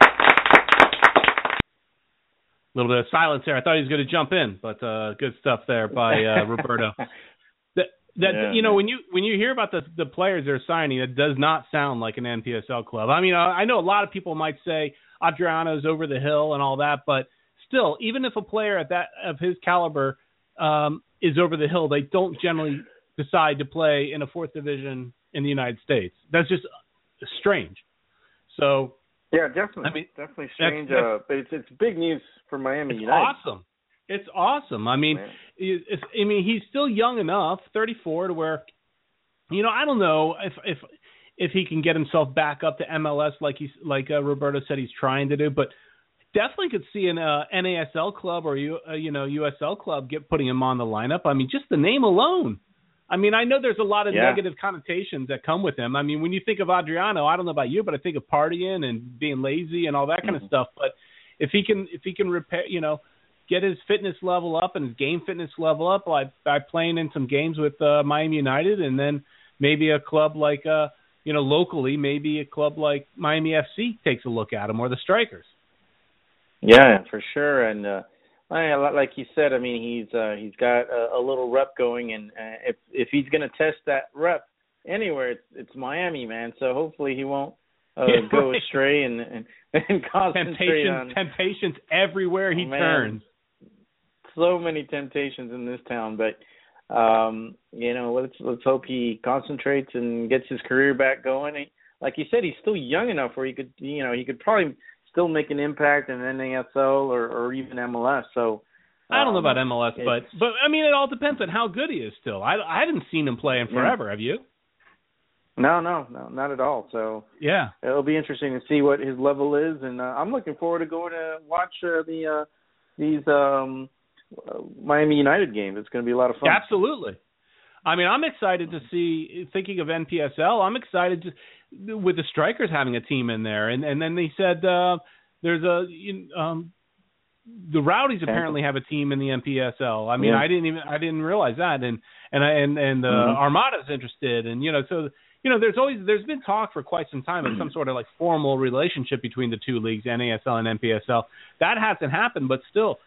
A little bit of silence there. I thought he was going to jump in, but good stuff there by Roberto. When you hear about the players they're signing, it does not sound like an NPSL club. I mean, I know a lot of people might say Adriano's over the hill and all that, but still, even if a player of his caliber is over the hill, they don't generally decide to play in a 4th division in the United States. That's just strange. So yeah, definitely. I mean, definitely strange. But it's big news for Miami United. Awesome. It's awesome. I mean, he's still young enough, 34, to where, I don't know if he can get himself back up to MLS like Roberto said he's trying to do, but definitely could see an NASL club or USL club putting him on the lineup. I mean, just the name alone. I mean, I know there's a lot of negative connotations that come with him. I mean, when you think of Adriano, I don't know about you, but I think of partying and being lazy and all that kind of stuff. But if he can repair, get his fitness level up and his game fitness level up by playing in some games with Miami United, and then maybe a club like locally, maybe a club like Miami FC takes a look at him, or the Strikers. Yeah, for sure. And like you said, I mean, he's got a little rep going, and if he's going to test that rep anywhere, it's Miami, man. So hopefully he won't go astray and concentrate on temptations everywhere he turns. So many temptations in this town, but let's hope he concentrates and gets his career back going. Like you said, he's still young enough where he could probably still make an impact in NASL or even MLS. So I don't know about MLS, but I mean, it all depends on how good he is still. I haven't seen him play in forever. Have you? No, not at all. So yeah, it'll be interesting to see what his level is, and I'm looking forward to going to watch these Miami United games. It's going to be a lot of fun. Absolutely. I mean, I'm excited to see. Thinking of NPSL, I'm excited with the Strikers having a team in there, and then they said there's the Rowdies apparently have a team in the NPSL. I mean, I didn't realize that, and Armada's interested, and there's been talk for quite some time of some sort of like formal relationship between the two leagues, NASL and NPSL. That hasn't happened, but still,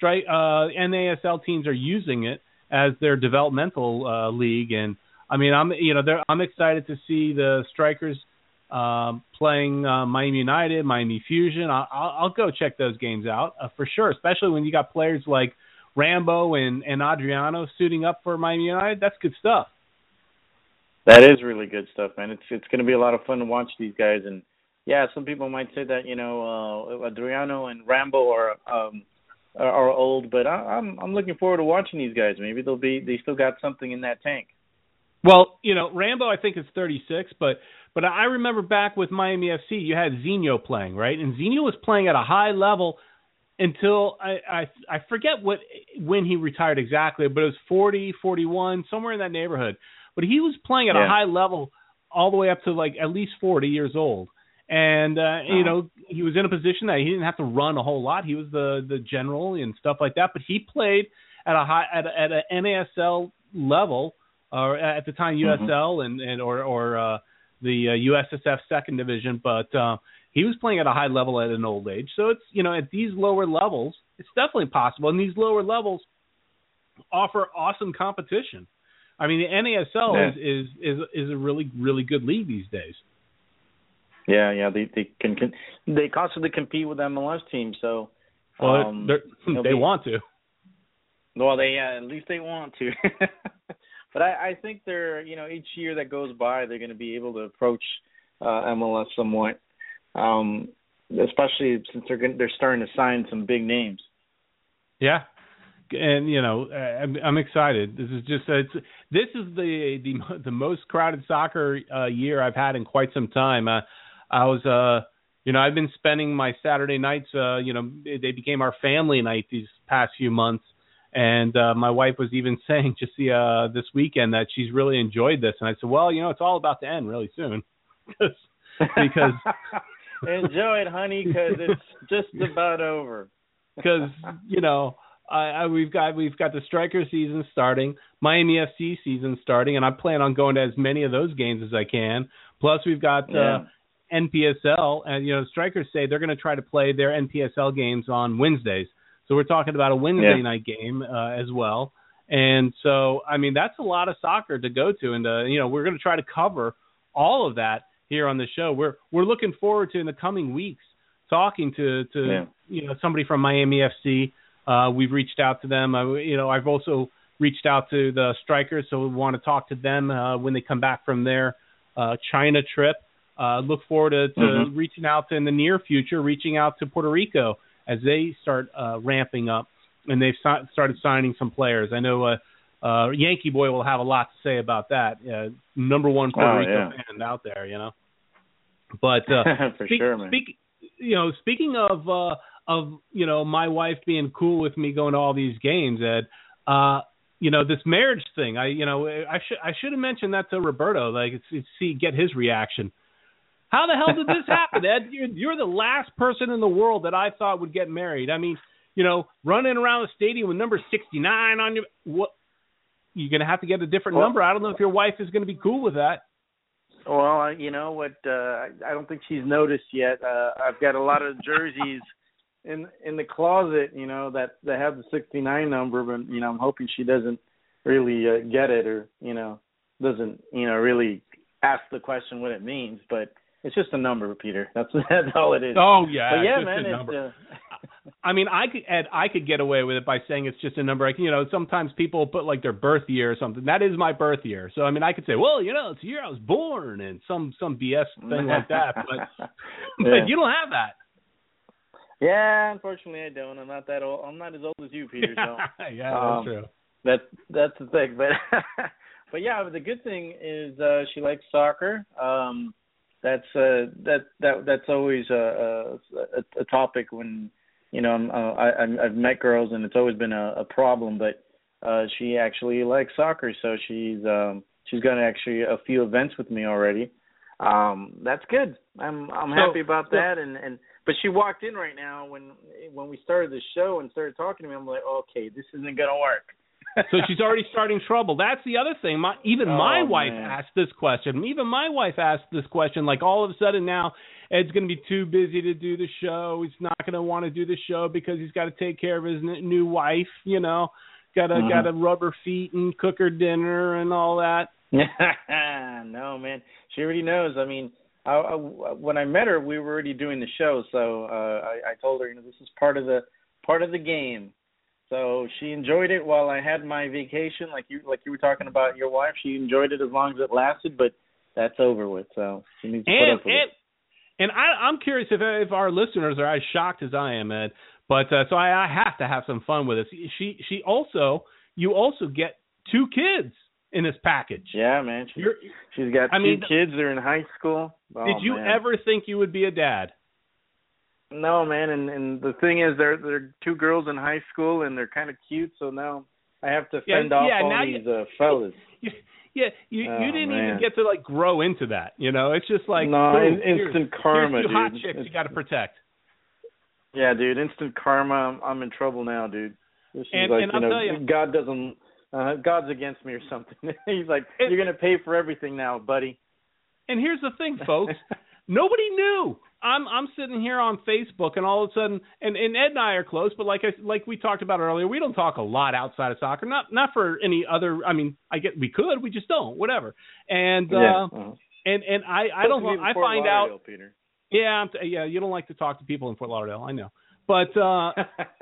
NASL teams are using it as their developmental league, and I mean, I'm excited to see the Strikers playing Miami United, Miami Fusion. I'll go check those games out for sure, especially when you got players like Rambo and Adriano suiting up for Miami United. That's good stuff. That is really good stuff, man. It's going to be a lot of fun to watch these guys, and yeah, some people might say that Adriano and Rambo are old, but I'm looking forward to watching these guys. Maybe they still got something in that tank. Well, Rambo I think is 36, but I remember back with Miami FC, you had Zinho playing, right? And Zinho was playing at a high level until I forget when he retired exactly, but it was 40, 41, somewhere in that neighborhood. But he was playing at a high level all the way up to like at least 40 years old. And, he was in a position that he didn't have to run a whole lot. He was the general and stuff like that. But he played at an NASL level, or at the time USL or the USSF second division. But he was playing at a high level at an old age. So it's, at these lower levels, it's definitely possible. And these lower levels offer awesome competition. I mean, the NASL is a really, really good league these days. Yeah, they constantly compete with MLS teams, so they want to. Well, at least they want to. But I think they're, each year that goes by, they're going to be able to approach MLS somewhat, especially since they're starting to sign some big names. Yeah. And I'm excited. This is the most crowded soccer year I've had in quite some time. I was I've been spending my Saturday nights. They became our family night these past few months, and my wife was even saying just this weekend that she's really enjoyed this. And I said, well, it's all about to end really soon, because enjoy it, honey, because it's just about over. Because we've got the Striker season starting, Miami FC season starting, and I plan on going to as many of those games as I can. Plus, we've got NPSL, and Strikers say they're going to try to play their NPSL games on Wednesdays. So we're talking about a Wednesday night game as well. And so, I mean, that's a lot of soccer to go to, and we're going to try to cover all of that here on the show. We're looking forward to in the coming weeks talking to somebody from Miami FC. We've reached out to them. I've also reached out to the Strikers, so we want to talk to them when they come back from their China trip. Look forward to reaching out in the near future, reaching out to Puerto Rico as they start ramping up, and they've started signing some players. I know Yankee Boy will have a lot to say about that. Number one Puerto Rico fan out there, But for sure, man. Speaking of my wife being cool with me going to all these games, Ed, this marriage thing, I should have mentioned that to Roberto, get his reaction. How the hell did this happen, Ed? You're the last person in the world that I thought would get married. I mean, running around the stadium with number 69 on your you're going to have to get a different number. I don't know if your wife is going to be cool with that. Well, you know what? I don't think she's noticed yet. I've got a lot of jerseys in the closet, you know, that have the 69 number, but you know, I'm hoping she doesn't really get it, or you know, doesn't really ask the question what it means. But it's just a number, Peter. That's all it is. Oh yeah, but yeah, it's man. just a number. I mean, I could get away with it by saying it's just a number. Like, you know, sometimes people put like their birth year or something. That is my birth year. So I mean, I could say, well, you know, it's the year I was born, and some BS thing like that. But but you don't have that. Yeah, unfortunately, I don't. I'm not that old. I'm not as old as you, Peter. So yeah, that's true. That's the thing. But yeah, the good thing is she likes soccer. That's always a topic when, you know, I've met girls, and it's always been a problem. But she actually likes soccer, so she's gone actually a few events with me already. That's good. I'm happy about that. But she walked in right now when we started the show and started talking to me. I'm like, okay, this isn't gonna work. So she's already starting trouble. That's the other thing. My wife asked this question. Even my wife asked this question. Like, all of a sudden now, Ed's going to be too busy to do the show. He's not going to want to do the show because he's got to take care of his new wife. You know, got to rub her feet and cook her dinner and all that. No, man, she already knows. I mean, when I met her, we were already doing the show, so I told her, you know, this is part of the game. So she enjoyed it while I had my vacation, like you were talking about your wife. She enjoyed it as long as it lasted, but that's over with. So she needs to put up with it. And I'm curious if our listeners are as shocked as I am, Ed. But so I have to have some fun with this. You also get 2 kids in this package. Yeah, man. She's got 2 kids. They're in high school. Did you ever think you would be a dad? No, man, and the thing is, they're 2 girls in high school, and they're kind of cute. So now I have to fend off all these fellas. You didn't even get to like grow into that. You know, it's just like instant karma, here's 2 hot dude. chicks you got to protect. Yeah, dude, instant karma. I'm in trouble now, dude. This is God doesn't. God's against me or something. He's like, you're gonna pay for everything now, buddy. And here's the thing, folks. Nobody knew. I'm sitting here on Facebook, and all of a sudden, and Ed and I are close, but like we talked about earlier, we don't talk a lot outside of soccer. Not for any other. I mean, we could, we just don't. Whatever. And and I don't. I find out. Peter. Yeah, you don't like to talk to people in Fort Lauderdale. I know, but I'm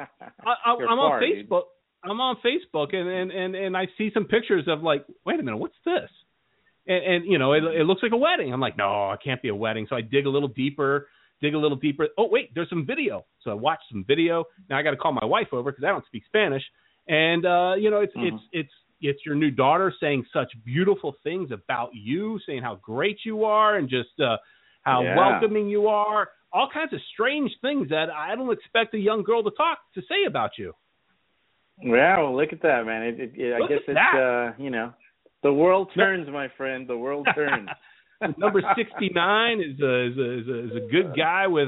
on Facebook. Dude. I'm on Facebook, and I see some pictures of like, wait a minute, what's this? And you know, it looks like a wedding. I'm like, no, it can't be a wedding. So I dig a little deeper. Oh, wait, there's some video. So I watched some video. Now I got to call my wife over because I don't speak Spanish. And you know, it's your new daughter saying such beautiful things about you, saying how great you are, and just how welcoming you are. All kinds of strange things that I don't expect a young girl to say about you. Well, look at that, man. I guess it's you know. The world turns, my friend. The world turns. Number 69 is a good guy with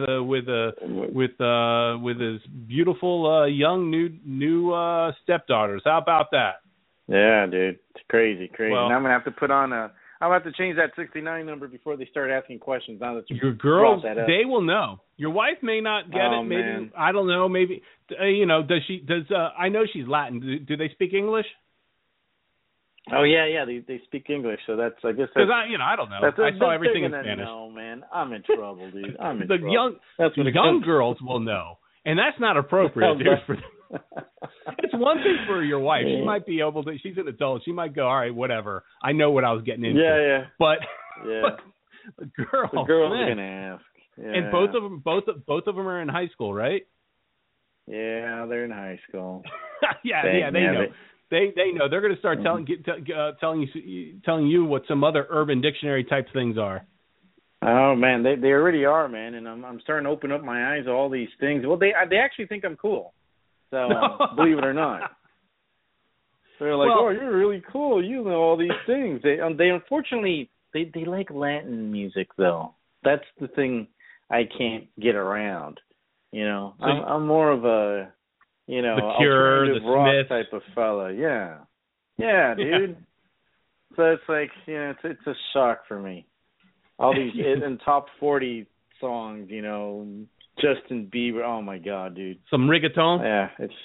his beautiful young new stepdaughters. How about that? Yeah, dude, it's crazy. Well, and I'm gonna have to put on I'm gonna have to change that 69 number before they start asking questions. Now that your girls, they will know. Your wife may not get it. Maybe man. I don't know. Maybe you know. Does she? I know she's Latin. Do they speak English? Oh yeah, they speak English, so that's I guess because I don't know. I saw everything in Spanish. No, man, I'm in trouble, dude. I'm in trouble. The young girls will know, and that's not appropriate, dude. It's one thing for your wife; she might be able to. She's an adult; she might go, all right, whatever. I know what I was getting into. Yeah. But the girls are gonna ask. Yeah. And both of them are in high school, right? Yeah, they're in high school. yeah, they know. They know. They're going to start telling you what some other Urban Dictionary type things are. Oh man, they already are, man, and I'm starting to open up my eyes to all these things. Well, they actually think I'm cool, so believe it or not. They're like, oh, you're really cool. You know all these things. They unfortunately they like Latin music though. That's the thing I can't get around. You know, I'm more of a. You know, the Cure, alternative the rock Smiths type of fella, yeah. Yeah, dude. So it's like, it's a shock for me. All these in top 40 songs, Justin Bieber. Oh my God, dude. Some reggaeton. Yeah, it's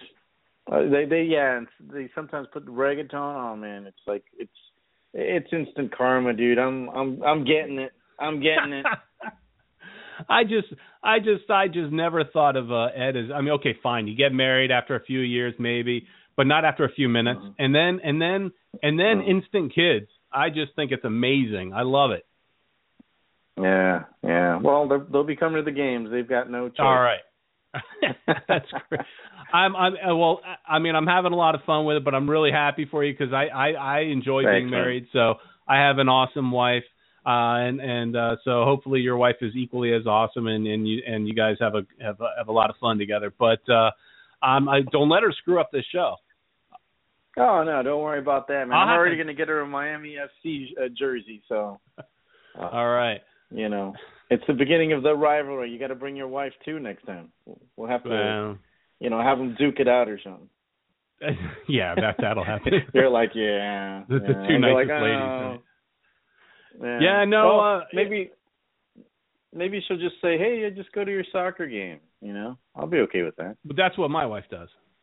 they sometimes put the reggaeton on, man. It's like it's instant karma, dude. I'm getting it. I'm getting it. I just never thought of Ed as. I mean, okay, fine. You get married after a few years, maybe, but not after a few minutes, and then instant kids. I just think it's amazing. I love it. Yeah. Well, they'll be coming to the games. They've got no choice. All right. That's great. I'm having a lot of fun with it, but I'm really happy for you because I enjoy being married. So I have an awesome wife, and so hopefully your wife is equally as awesome, and you guys have a lot of fun together. But I don't let her screw up this show. Oh no, don't worry about that, man. I'm already going to get her a Miami FC jersey. So. All right. It's the beginning of the rivalry. You got to bring your wife too next time. We'll have to, have them duke it out or something. Yeah, that'll happen. They're like, yeah. The two nicest ladies. Right? Yeah, no. Maybe she'll just say, hey, just go to your soccer game. I'll be okay with that. But that's what my wife does.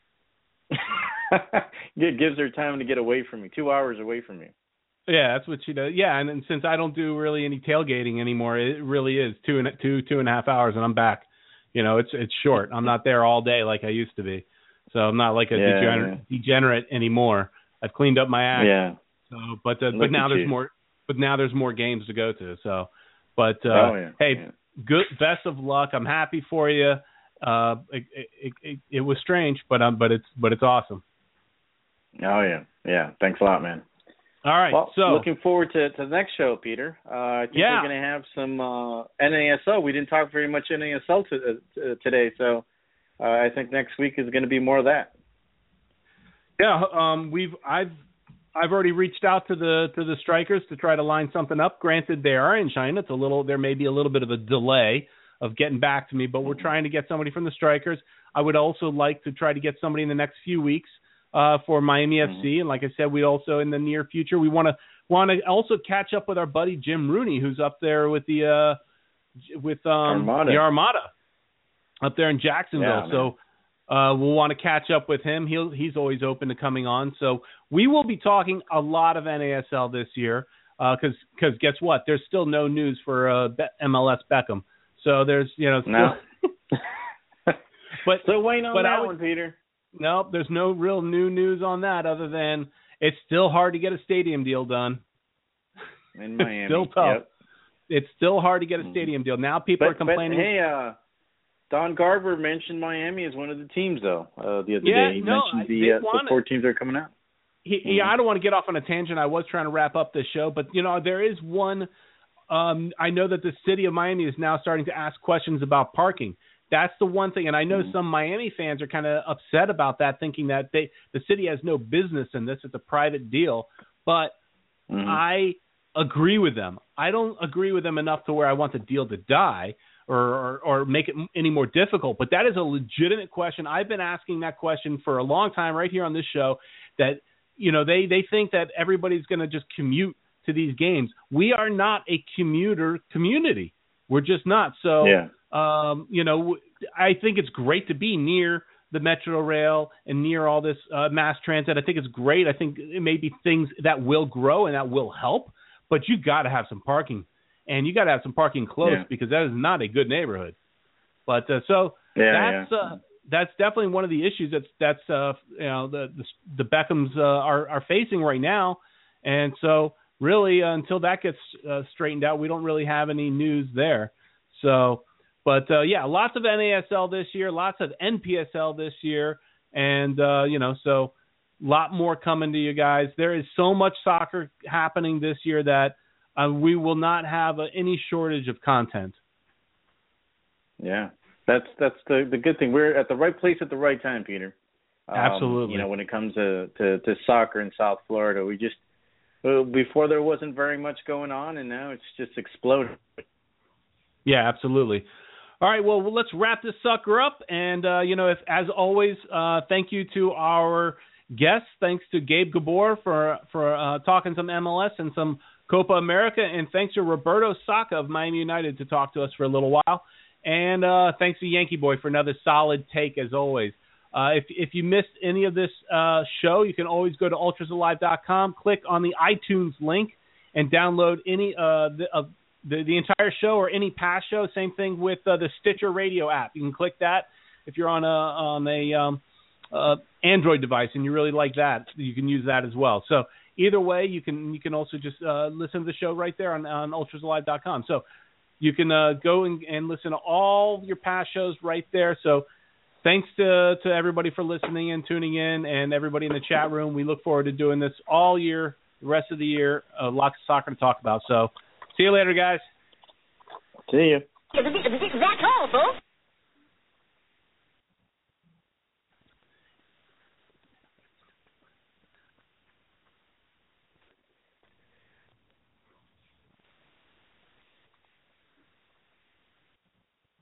It gives her time to get away from me. 2 hours away from me. Yeah, that's what she does. Yeah, and since I don't do really any tailgating anymore, it really is two and a half hours, and I'm back. It's short. I'm not there all day like I used to be, so I'm not like a degenerate anymore. I've cleaned up my act. Yeah. So, but now there's more. But now there's more games to go to. So, but good. Best of luck. I'm happy for you. It was strange, but it's awesome. Oh yeah. Thanks a lot, man. All right, well, so looking forward to the next show, Peter. I think we're going to have some NASL. We didn't talk very much NASL today, so I think next week is going to be more of that. Yeah, I've already reached out to the Strikers to try to line something up. Granted, they are in China. There may be a little bit of a delay of getting back to me, but we're trying to get somebody from the Strikers. I would also like to try to get somebody in the next few weeks. For Miami FC, and like I said, we also in the near future we want to also catch up with our buddy Jim Rooney, who's up there with the Armada up there in Jacksonville. So we'll want to catch up with him. He's always open to coming on. So we will be talking a lot of NASL this year because guess what? There's still no news for MLS Beckham. So there's no. But still waiting on that one, Peter. Nope, there's no real new news on that other than it's still hard to get a stadium deal done. In Miami. It's still tough. Yep. It's still hard to get a stadium deal. Now people are complaining. But hey, Don Garber mentioned Miami as one of the teams, though, the other day. He mentioned the 4 teams that are coming out. I don't want to get off on a tangent. I was trying to wrap up this show, but, there is one. I know that the city of Miami is now starting to ask questions about parking. That's the one thing, and I know some Miami fans are kind of upset about that, thinking that the city has no business in this. It's a private deal, but I agree with them. I don't agree with them enough to where I want the deal to die or make it any more difficult, but that is a legitimate question. I've been asking that question for a long time right here on this show that, they think that everybody's going to just commute to these games. We are not a commuter community. We're just not. So, I think it's great to be near the Metro Rail and near all this mass transit. I think it's great. I think it may be things that will grow and that will help, but you got to have some parking, and you got to have some parking close because that is not a good neighborhood. But that's definitely one of the issues that's the Beckhams are facing right now, and so really until that gets straightened out, we don't really have any news there. So. But, lots of NASL this year, lots of NPSL this year, and, so a lot more coming to you guys. There is so much soccer happening this year that we will not have any shortage of content. Yeah, that's the good thing. We're at the right place at the right time, Peter. Absolutely. When it comes to soccer in South Florida, we just before there wasn't very much going on, and now it's just exploded. Yeah, absolutely. All right, well, let's wrap this sucker up. And, if, as always, thank you to our guests. Thanks to Gabe Gabor for talking some MLS and some Copa America, and thanks to Roberto Sacca of Miami United to talk to us for a little while. And thanks to Yankee Boy for another solid take, as always. If you missed any of this show, you can always go to ultrasalive.com, click on the iTunes link, and download any the entire show or any past show. Same thing with the Stitcher Radio app. You can click that if you're on a Android device and you really like that. You can use that as well. So either way, you can also just listen to the show right there on ultrasalive.com. So you can go and listen to all your past shows right there. So thanks to everybody for listening and tuning in, and everybody in the chat room. We look forward to doing this all year, the rest of the year. Lots of soccer to talk about. So see you later, guys. See you. That's all, folks.